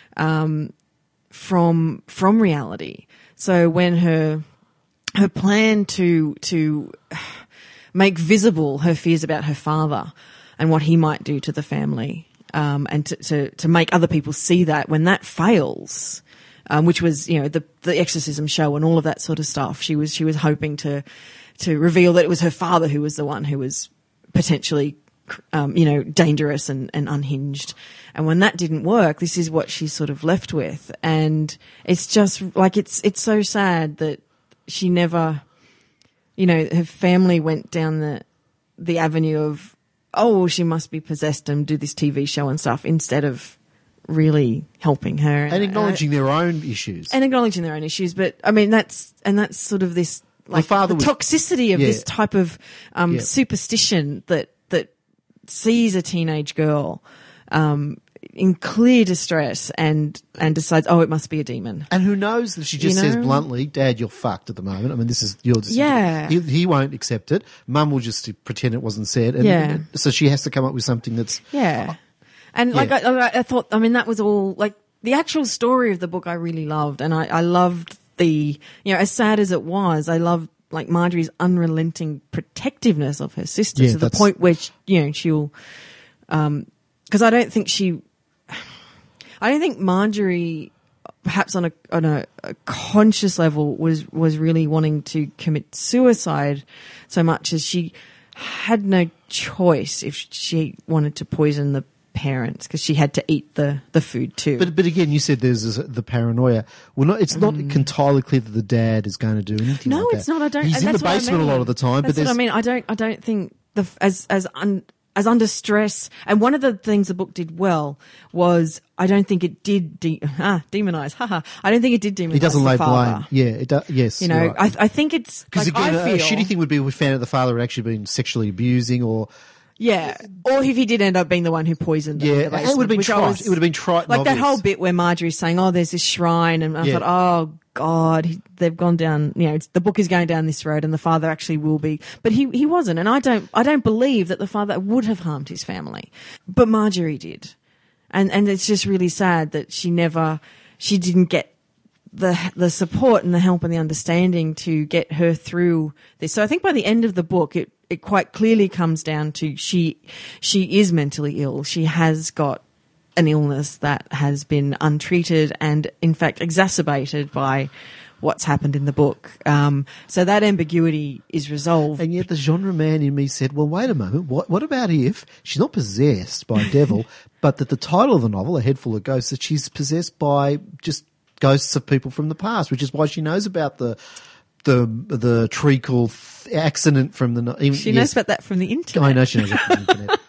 B: from reality. So when her plan to make visible her fears about her father and what he might do to the family, and to make other people see that, when that fails, which was, the exorcism show and all of that sort of stuff, she was hoping to reveal that it was her father who was the one who was potentially, dangerous and unhinged. And when that didn't work, this is what she's sort of left with. And it's just like, it's so sad that she never, her family went down the avenue of, oh, she must be possessed and do this TV show and stuff, instead of really helping her.
A: And acknowledging their own issues.
B: But I mean, that's sort of this, like, the toxicity of this type of superstition that sees a teenage girl in clear distress and decides, oh, it must be a demon.
A: And who knows that she just says bluntly, Dad, you're fucked at the moment. I mean, this is your decision.
B: Yeah.
A: He won't accept it. Mum will just pretend it wasn't said. And so she has to come up with something that's...
B: Yeah. And like I thought, I mean, that was all, like, the actual story of the book I really loved. And I loved the, as sad as it was, I loved, like, Marjorie's unrelenting protectiveness of her sister to the point where, she'll, because I don't think Marjorie, perhaps on a conscious level, was really wanting to commit suicide so much as she had no choice if she wanted to poison the parents, because she had to eat the food too.
A: But again, you said there's the paranoia. Well, it's not entirely clear that the dad is going to do anything.
B: No,
A: like that.
B: it's not. I don't.
A: He's in the basement a lot of the time.
B: That's what I mean. I don't think as under stress. And one of the things the book did well was, I don't think it did demonize. I don't think it did demonize.
A: He doesn't
B: the
A: lay
B: father.
A: blame. Yeah, it does. Yes,
B: right. I think it's
A: because,
B: like,
A: again,
B: I feel,
A: a shitty thing would be if we found out the father had actually been sexually abusing or.
B: Yeah, or if he did end up being the one who poisoned them.
A: Yeah, it would have been trite. It would have been trite.
B: Like that whole bit where Marjorie's saying, "Oh, there's this shrine," and I thought, "Oh God, they've gone down. The book is going down this road, and the father actually will be." But he wasn't, and I don't believe that the father would have harmed his family, but Marjorie did, and it's just really sad that she didn't get the support and the help and the understanding to get her through this. So I think by the end of the book, it quite clearly comes down to she is mentally ill. She has got an illness that has been untreated and, in fact, exacerbated by what's happened in the book. So that ambiguity is resolved.
A: And yet the genre man in me said, well, wait a moment, what about if she's not possessed by a devil, but that the title of the novel, A Head Full of Ghosts, that she's possessed by just ghosts of people from the past, which is why she knows about the treacle accident from the...
B: She knows about that from the internet.
A: I know she knows that from the internet.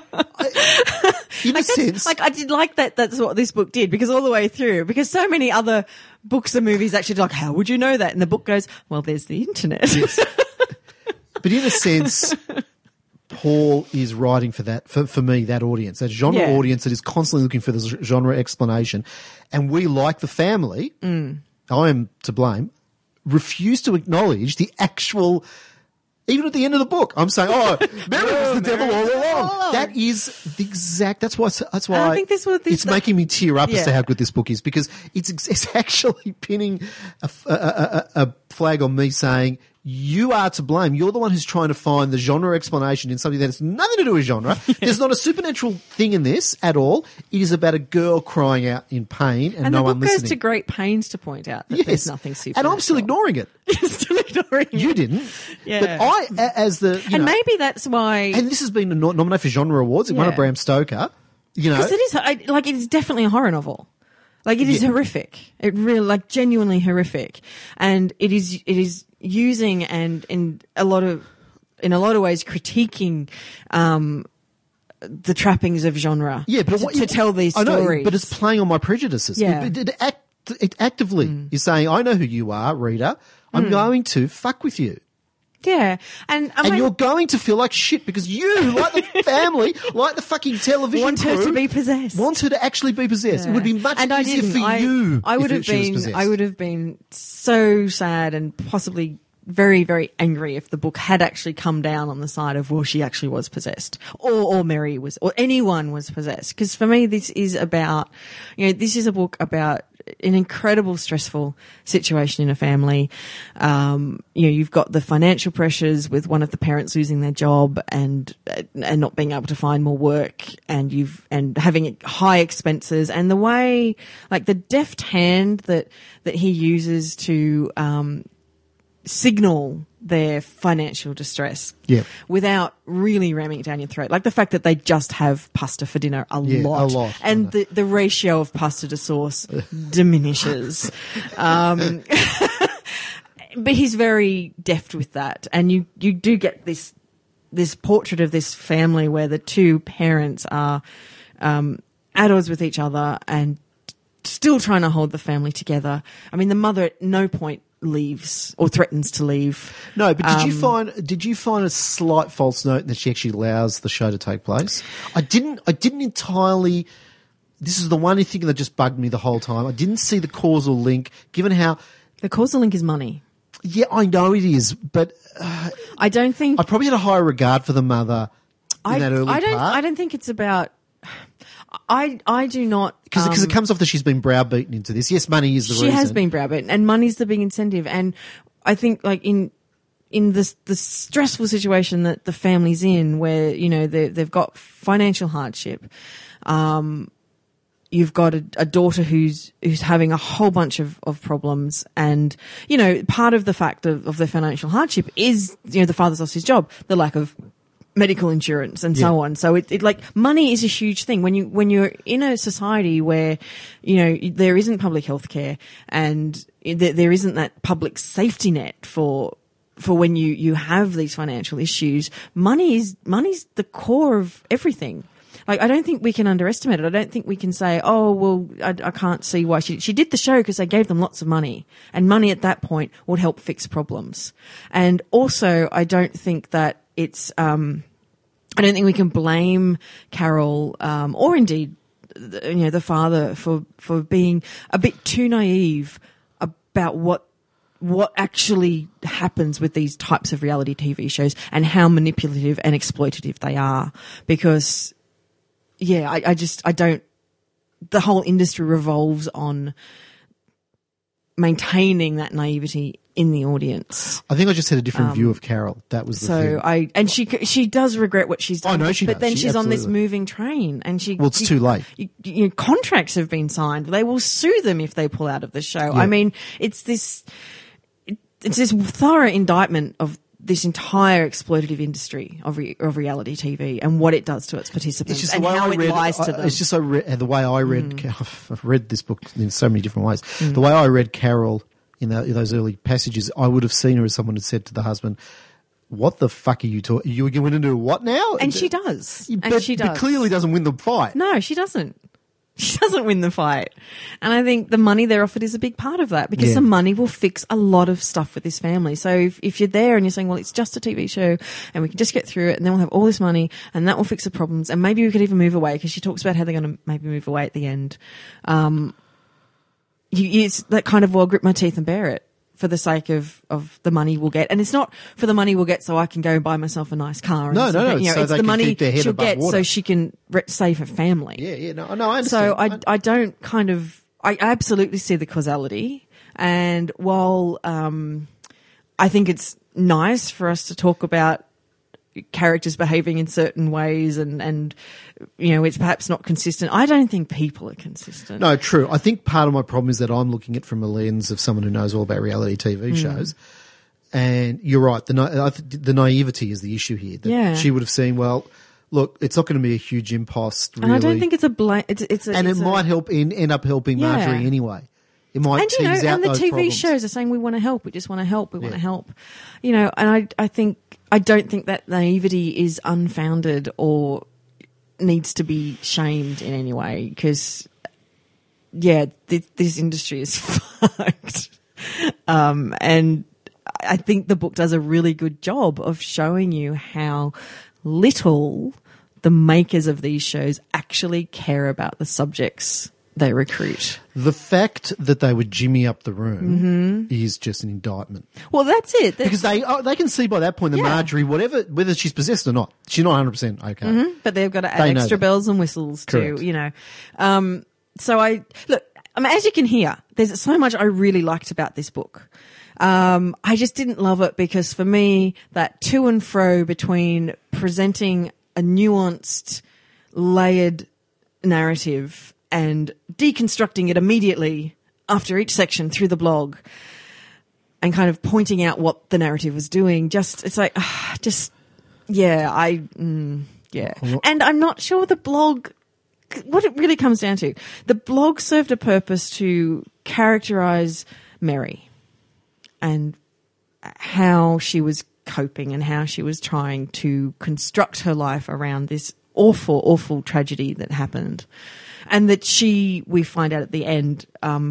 A: In a sense...
B: Like, I did like that. That's what this book did, because all the way through, because so many other books and movies actually like, how would you know that? And the book goes, well, there's the internet.
A: Yes. But in a sense, Paul is writing for that, for me, that audience, that genre audience that is constantly looking for this genre explanation. And we, like the family, I am to blame, refuse to acknowledge the actual... Even at the end of the book, I'm saying, "Oh, Mary was the devil all along." That is the exact. That's why.
B: I think
A: it's making me tear up as to how good this book is, because it's actually pinning a flag on me, saying, "You are to blame. You're the one who's trying to find the genre explanation in something that has nothing to do with genre." There's not a supernatural thing in this at all. It is about a girl crying out in pain and no one listening.
B: And the book goes to great pains to point out that there's nothing supernatural.
A: And I'm still ignoring it.
B: You're still ignoring it.
A: You didn't.
B: Yeah.
A: But I, as the...
B: and maybe that's why...
A: And this has been nominated for genre awards. It won a Bram Stoker.
B: Because it is, it is definitely a horror novel. Like, it is horrific. It really, genuinely horrific. And it is using and in a lot of ways critiquing the trappings of genre.
A: Yeah, but
B: to tell these stories.
A: I know, but it's playing on my prejudices.
B: Yeah.
A: Act It actively, you're saying, I know who you are, reader. I'm going to fuck with you.
B: Yeah. And
A: you're going to feel like shit because you, like the family, like the fucking television
B: want her
A: crew,
B: to be possessed.
A: Want her to actually be possessed.
B: Yeah.
A: It would be much easier for you.
B: I would
A: if
B: have
A: she was
B: been.
A: possessed.
B: I would have been so sad and possibly very, very angry if the book had actually come down on the side of, well, she actually was possessed, or Mary was, or anyone was possessed. Because for me, this is about, this is a book about an incredible stressful situation in a family. You've got the financial pressures with one of the parents losing their job and not being able to find more work, and having high expenses, and the way, like the deft hand that he uses to signal their financial distress without really ramming it down your throat. Like the fact that they just have pasta for dinner a lot. And the ratio of pasta to sauce diminishes. But he's very deft with that. And you do get this portrait of this family where the two parents are at odds with each other and still trying to hold the family together. I mean, the mother at no point leaves or threatens to leave.
A: No, but did you find a slight false note that she actually allows the show to take place? I didn't entirely. This is the one thing that just bugged me the whole time. I didn't see the causal link, given how
B: the causal link is money.
A: Yeah, I know it is, but
B: I don't think
A: I probably had a higher regard for the mother in that early part.
B: I don't think it's about. I do not,
A: because it comes off that she's been browbeaten into this. Yes, money is the reason.
B: She has been browbeaten, and money's the big incentive. And I think, like in the stressful situation that the family's in, where they've got financial hardship, you've got a daughter who's having a whole bunch of problems, and part of the fact of the financial hardship is the father's lost his job, the lack of medical insurance and so on. So it like money is a huge thing when you're in a society where there isn't public health care and there isn't that public safety net for when you have these financial issues. Money's the core of everything. Like, I don't think we can underestimate it. I don't think we can say, oh, well, I can't see why she did the show because they gave them lots of money, and money at that point would help fix problems. And also, I don't think that it's I don't think we can blame Carol or indeed the father for being a bit too naive about what actually happens with these types of reality TV shows and how manipulative and exploitative they are. Because I don't. The whole industry revolves on maintaining that naivety in the audience.
A: I think I just had a different view of Carol. That was the thing.
B: And she does regret what she's done.
A: I know she does.
B: But then she's on this moving train, and
A: it's too late.
B: Contracts have been signed. They will sue them if they pull out of the show.
A: Yeah.
B: I mean, it's this thorough indictment of this entire exploitative industry of reality TV and what it does to its participants and how it lies to them.
A: It's just the way I read. I've read this book in so many different ways. The way I read Carol in those early passages, I would have seen her as someone had said to the husband, "What the fuck are you talking? You're going to do what now?"
B: And she does.
A: But clearly doesn't win the fight.
B: No, she doesn't. She doesn't win the fight. And I think the money they're offered is a big part of that, because the money will fix a lot of stuff with this family. So if you're there and you're saying, well, it's just a TV show and we can just get through it and then we'll have all this money and that will fix the problems and maybe we could even move away, because she talks about how they're going to maybe move away at the end. It's that kind of, well, grit my teeth and bear it for the sake of the money we'll get. And it's not for the money we'll get so I can go and buy myself a nice car.
A: No.
B: It's the money she'll get so she can save her family.
A: Yeah. No, I understand.
B: So I don't kind of, I absolutely see the causality. And while I think it's nice for us to talk about characters behaving in certain ways and it's perhaps not consistent, I don't think people are consistent.
A: No, true. I think part of my problem is that I'm looking at it from a lens of someone who knows all about reality TV shows. And you're right. The naivety is the issue here. That she would have seen, well, look, it's not going to be a huge impost, really.
B: And I don't think it's a blame.
A: It might end up helping Marjorie anyway. It might tease out those problems.
B: And the TV shows are saying, we want to help. We just want to help. We want to help. And I don't think that naivety is unfounded or needs to be shamed in any way, because this industry is fucked. And I think the book does a really good job of showing you how little the makers of these shows actually care about the subjects they recruit.
A: The fact that they would jimmy up the room is just an indictment.
B: Well, that's it.
A: Because they can see by that point that Marjorie, whether she's possessed or not, she's not 100% okay.
B: But they've got to add extra bells and whistles
A: Correct.
B: too, you know. So as you can hear, there's so much I really liked about this book. I just didn't love it because for me, that to and fro between presenting a nuanced, layered narrative and deconstructing it immediately after each section through the blog and kind of pointing out what the narrative was doing, yeah. And I'm not sure the blog, what it really comes down to, the blog served a purpose to characterize Mary and how she was coping and how she was trying to construct her life around this awful, awful tragedy that happened. And that we find out at the end,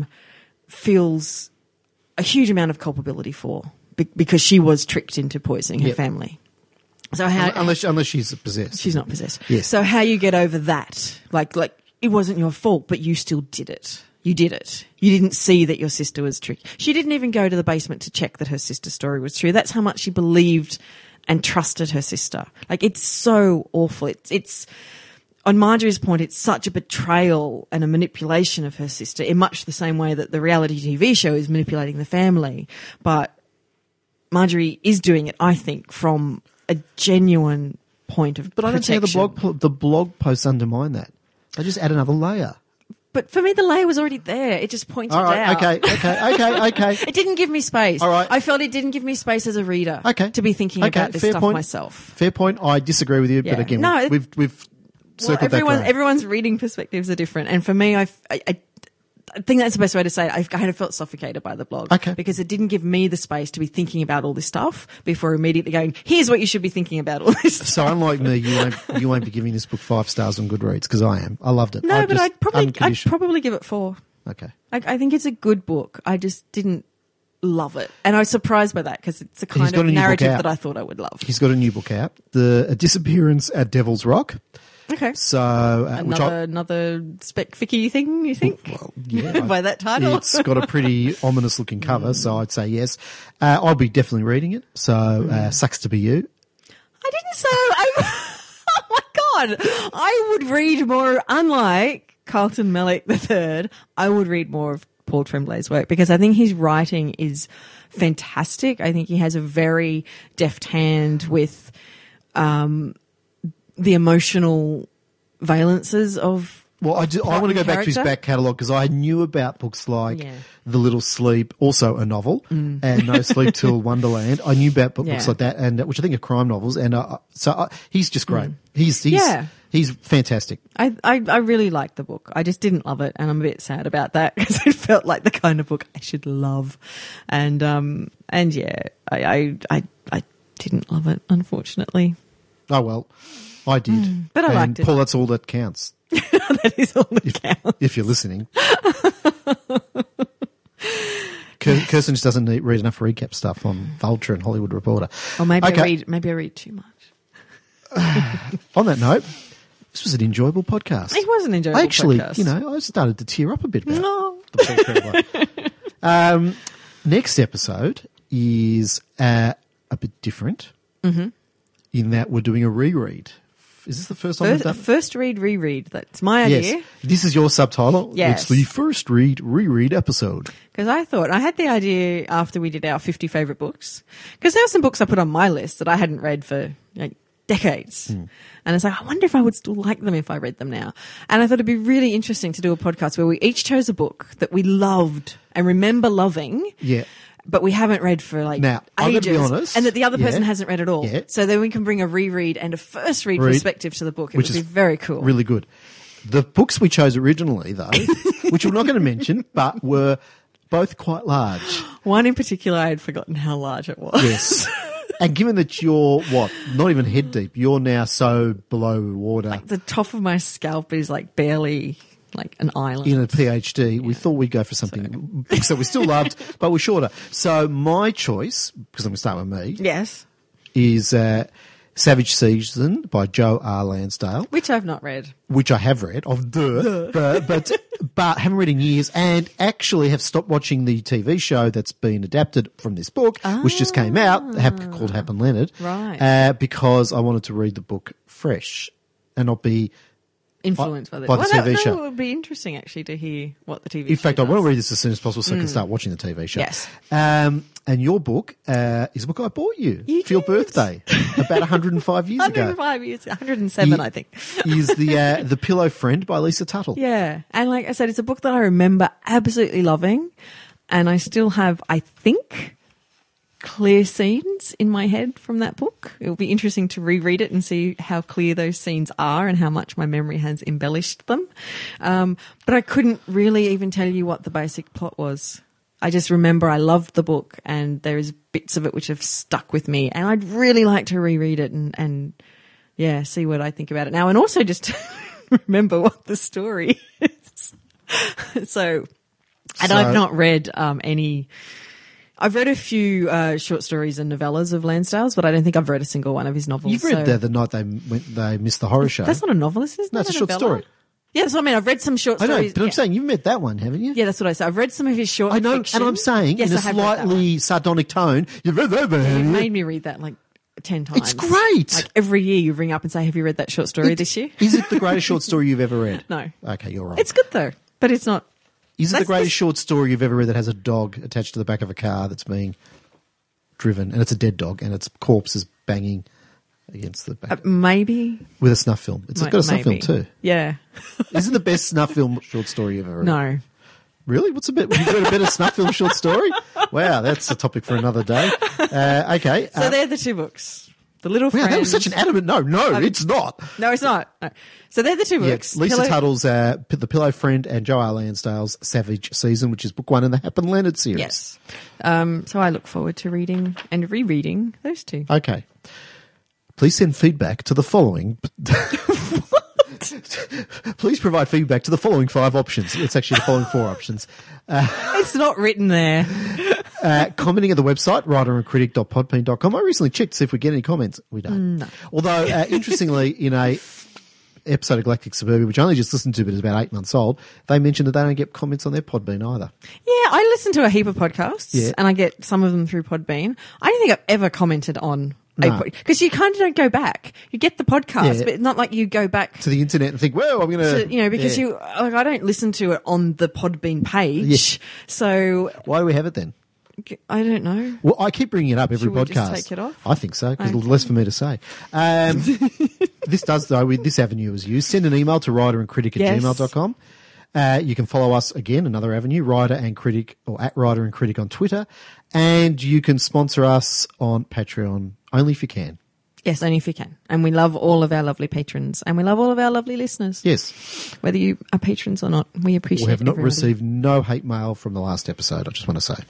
B: feels a huge amount of culpability for because she was tricked into poisoning her family. So
A: unless she's possessed.
B: She's not possessed.
A: Yes.
B: So how you get over that, like it wasn't your fault, but you still did it. You did it. You didn't see that your sister was tricked. She didn't even go to the basement to check that her sister's story was true. That's how much she believed and trusted her sister. Like, it's so awful. It's on Marjorie's point, it's such a betrayal and a manipulation of her sister in much the same way that the reality TV show is manipulating the family. But Marjorie is doing it, I think, from a genuine point of
A: But I don't see how the blog posts undermine that. They just add another layer.
B: But for me, the layer was already there. It just pointed
A: All right,
B: out.
A: Okay.
B: It didn't give me space.
A: All right.
B: I felt it didn't give me space as a reader to be thinking about this
A: fair
B: stuff
A: point.
B: myself.
A: Fair point. I disagree with you, but again, we've circled that around.
B: Everyone's reading perspectives are different. And for me, I think that's the best way to say it. I kind of felt suffocated by the blog.
A: Okay.
B: Because it didn't give me the space to be thinking about all this stuff before immediately going, here's what you should be thinking about all this stuff.
A: So unlike me, you won't be giving this book 5 stars on Goodreads because I am. I loved it.
B: No, but I'd probably give it 4.
A: Okay.
B: I think it's a good book. I just didn't love it. And I was surprised by that because it's the kind of narrative that I thought I would love.
A: He's got a new book out, A Disappearance at Devil's Rock.
B: Okay.
A: So
B: another spec ficky thing, you think?
A: Well, yeah.
B: By that title,
A: it's got a pretty ominous looking cover, so I'd say yes. I'll be definitely reading it. So sucks to be you.
B: I didn't say. Oh my god! I would read more. Unlike Carlton Mellick III, I would read more of Paul Tremblay's work because I think his writing is fantastic. I think he has a very deft hand with the emotional valences of.
A: Well, I want to go back to his back catalogue because I knew about books like The Little Sleep, also a novel, and No Sleep Till Wonderland. I knew about books like that, and which I think are crime novels. And he's just great. He's fantastic.
B: I really liked the book. I just didn't love it, and I'm a bit sad about that because it felt like the kind of book I should love. And yeah, I didn't love it, unfortunately.
A: Oh well, I did.
B: But I liked it.
A: Paul, that's all that counts.
B: That is all that counts.
A: If you're listening. Kirsten just doesn't read enough recap stuff on Vulture and Hollywood Reporter.
B: Or maybe I read too much.
A: On that note, this was an enjoyable podcast.
B: It was an enjoyable podcast.
A: Actually, I started to tear up a bit about the Paul Trembray. Next episode is a bit different in that we're doing a reread. Is this the first time we've done it?
B: First read, reread. That's my idea.
A: Yes. This is your subtitle.
B: Yes.
A: It's the first read, reread episode.
B: Because I had the idea after we did our 50 favourite books. Because there were some books I put on my list that I hadn't read for decades. And it's like, I wonder if I would still like them if I read them now. And I thought it'd be really interesting to do a podcast where we each chose a book that we loved and remember loving.
A: Yeah.
B: But we haven't read for
A: now, I'm
B: ages,
A: going to be honest,
B: and that the other person hasn't read at all.
A: Yeah.
B: So then we can bring a reread and a first read perspective to the book. It would be very cool.
A: Really good. The books we chose originally, though, which we're not going to mention, but were both quite large.
B: One in particular, I had forgotten how large it was.
A: Yes. And given that you're, not even head deep, you're now so below water.
B: Like the top of my scalp is barely like an island.
A: in a PhD, we thought we'd go for something books that we still loved, but were shorter. So my choice, because I'm going to start with me,
B: Yes.
A: is Savage Season by Joe R. Lansdale,
B: Which I've not read.
A: which I have read, but haven't read in years, and actually have stopped watching the TV show that's been adapted from this book, which just came out, called Hap and Leonard,
B: Right.
A: because I wanted to read the book fresh and not be
B: Influenced by the
A: TV show.
B: It would be interesting actually to hear what the TV show
A: In fact, I
B: does.
A: want to read this as soon as possible so I can start watching the TV show.
B: Yes.
A: And your book is a book I bought you, for your
B: did.
A: birthday about 105 years ago.
B: 105 years, 107, I think.
A: Is the Pillow Friend by Lisa Tuttle.
B: Yeah. And like I said, it's a book that I remember absolutely loving. And I still have, I think, clear scenes in my head from that book. It will be interesting to reread it and see how clear those scenes are and how much my memory has embellished them. But I couldn't really even tell you what the basic plot was. I just remember I loved the book and there's bits of it which have stuck with me, and I'd really like to reread it and see what I think about it now, and also just remember what the story is. So I've not read any. I've read a few short stories and novellas of Lansdale's, but I don't think I've read a single one of his novels.
A: You've read The Night They Missed the Horror Show.
B: That's not a novel, is it?
A: No, it's a short
B: novella?
A: story.
B: Yeah, that's what I mean. I've read some short
A: I know,
B: stories.
A: but I'm saying you've read that one, haven't you?
B: Yeah, that's what I said. I've read some of his short
A: I know,
B: fiction.
A: and I'm saying
B: Yes,
A: in a
B: I have read that one.
A: slightly sardonic tone, you've read that one.
B: You
A: haven't you?
B: made me read that like 10 times.
A: It's great.
B: Like every year you ring up and say, have you read that short story this year?
A: Is it the greatest short story you've ever read?
B: No.
A: Okay, you're right.
B: It's good though, but it's not.
A: Is it the
B: that's
A: greatest
B: this-
A: short story you've ever read that has a dog attached to the back of a car that's being driven, and it's a dead dog, and its corpse is banging against the back
B: Maybe.
A: with a snuff film? It's got a snuff film
B: Maybe.
A: too.
B: Yeah.
A: Isn't the best snuff film short story you've ever read?
B: No.
A: Really? What's a bit? You've read a better snuff film short story? Wow, that's a topic for another day. Okay.
B: So they're the two books. The Little
A: Wow,
B: Friend.
A: that was such an adamant no. No, it's not.
B: No, it's not. No. So they're the two books.
A: Yes, Lisa
B: Pillow-
A: Tuttle's The Pillow Friend and Joe R. Lansdale's Savage Season, which is book one in the Hap and Leonard series.
B: Yes. So I look forward to reading and rereading those two.
A: Okay. Please send feedback to the following. Please provide feedback to the following 5 options. It's actually the following 4 options.
B: It's not written there.
A: Commenting at the website, writerandcritic.podbean.com. I recently checked to see if we get any comments. We don't.
B: No.
A: Although, interestingly, in a episode of Galactic Suburbia, which I only just listened to but is about 8 months old, they mentioned that they don't get comments on their Podbean either.
B: Yeah, I listen to a heap of podcasts
A: Yeah.
B: and I get some of them through Podbean. I don't think I've ever commented on
A: No.
B: because you kind of don't go back. You get the podcast,
A: Yeah.
B: but it's not like you go back
A: To the internet and think, well, I'm going to...
B: because I don't listen to it on the Podbean page.
A: Yeah.
B: So
A: Why do we have it then?
B: I don't know.
A: Well, I keep bringing it up every
B: Should we
A: podcast.
B: just take it off?
A: I think so, because
B: Okay.
A: less for me to say. This does, though, this avenue is used. Send an email to writerandcritic@gmail.com. You can follow us, again, another avenue, Writer and Critic, or at Writer and Critic on Twitter. And you can sponsor us on Patreon, only if you can.
B: Yes, only if you can. And we love all of our lovely patrons and we love all of our lovely listeners.
A: Yes.
B: Whether you are patrons or not, we appreciate
A: We have not
B: everybody.
A: received no hate mail from the last episode, I just want to say.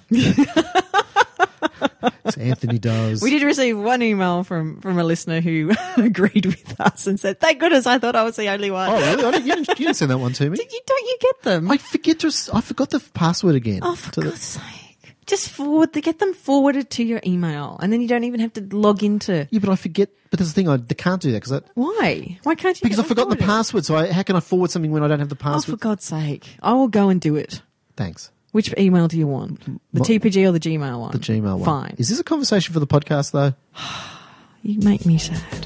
A: So Anthony does.
B: We did receive one email from a listener who agreed with us and said, thank goodness, I thought I was the only one.
A: Oh, really? You didn't send that one to me.
B: Don't you get them?
A: I forgot the password again.
B: Oh, for
A: To the-
B: God's sake. Just get them forwarded to your email and then you don't even have to log into.
A: Yeah, but I forget. But that's the thing, I can't do that
B: Why? Why can't you?
A: because
B: get
A: I've forgotten the
B: them forwarded?
A: password. So how can I forward something when I don't have the
B: Oh, for
A: password?
B: God's sake. I will go and do it.
A: Thanks.
B: Which email do you want? The
A: My-
B: TPG or the Gmail one?
A: The Gmail one.
B: Fine.
A: Is this a conversation for the podcast, though?
B: You make me sad.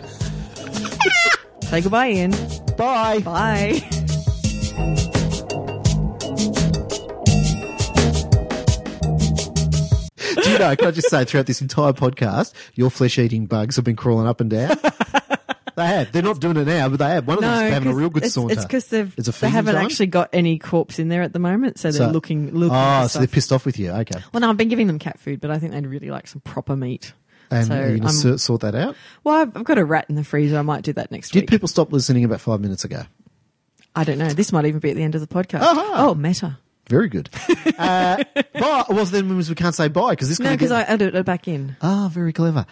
B: Say goodbye, Ian.
A: Bye.
B: Bye.
A: Do you know, can I just say, throughout this entire podcast, your flesh-eating bugs have been crawling up and down? They have. They're not doing it now, but they have. One of them's having a real good saunter.
B: It's because
A: It's a
B: they
A: feeding
B: haven't
A: time?
B: actually got any corpse in there at the moment, so they're looking.
A: Oh,
B: at
A: so they're
B: stuff.
A: pissed off with you. Okay.
B: Well, no, I've been giving them cat food, but I think they'd really like some proper meat.
A: And
B: so
A: are you going to sort that out?
B: well, I've got a rat in the freezer. I might do that next
A: Did
B: week.
A: people stop listening about 5 minutes ago?
B: I don't know. This might even be at the end of the podcast.
A: Uh-huh.
B: Oh, meta.
A: Very good. Bye. Well, then we can't say bye because this
B: No,
A: guy
B: because I added it back in.
A: Ah, very clever.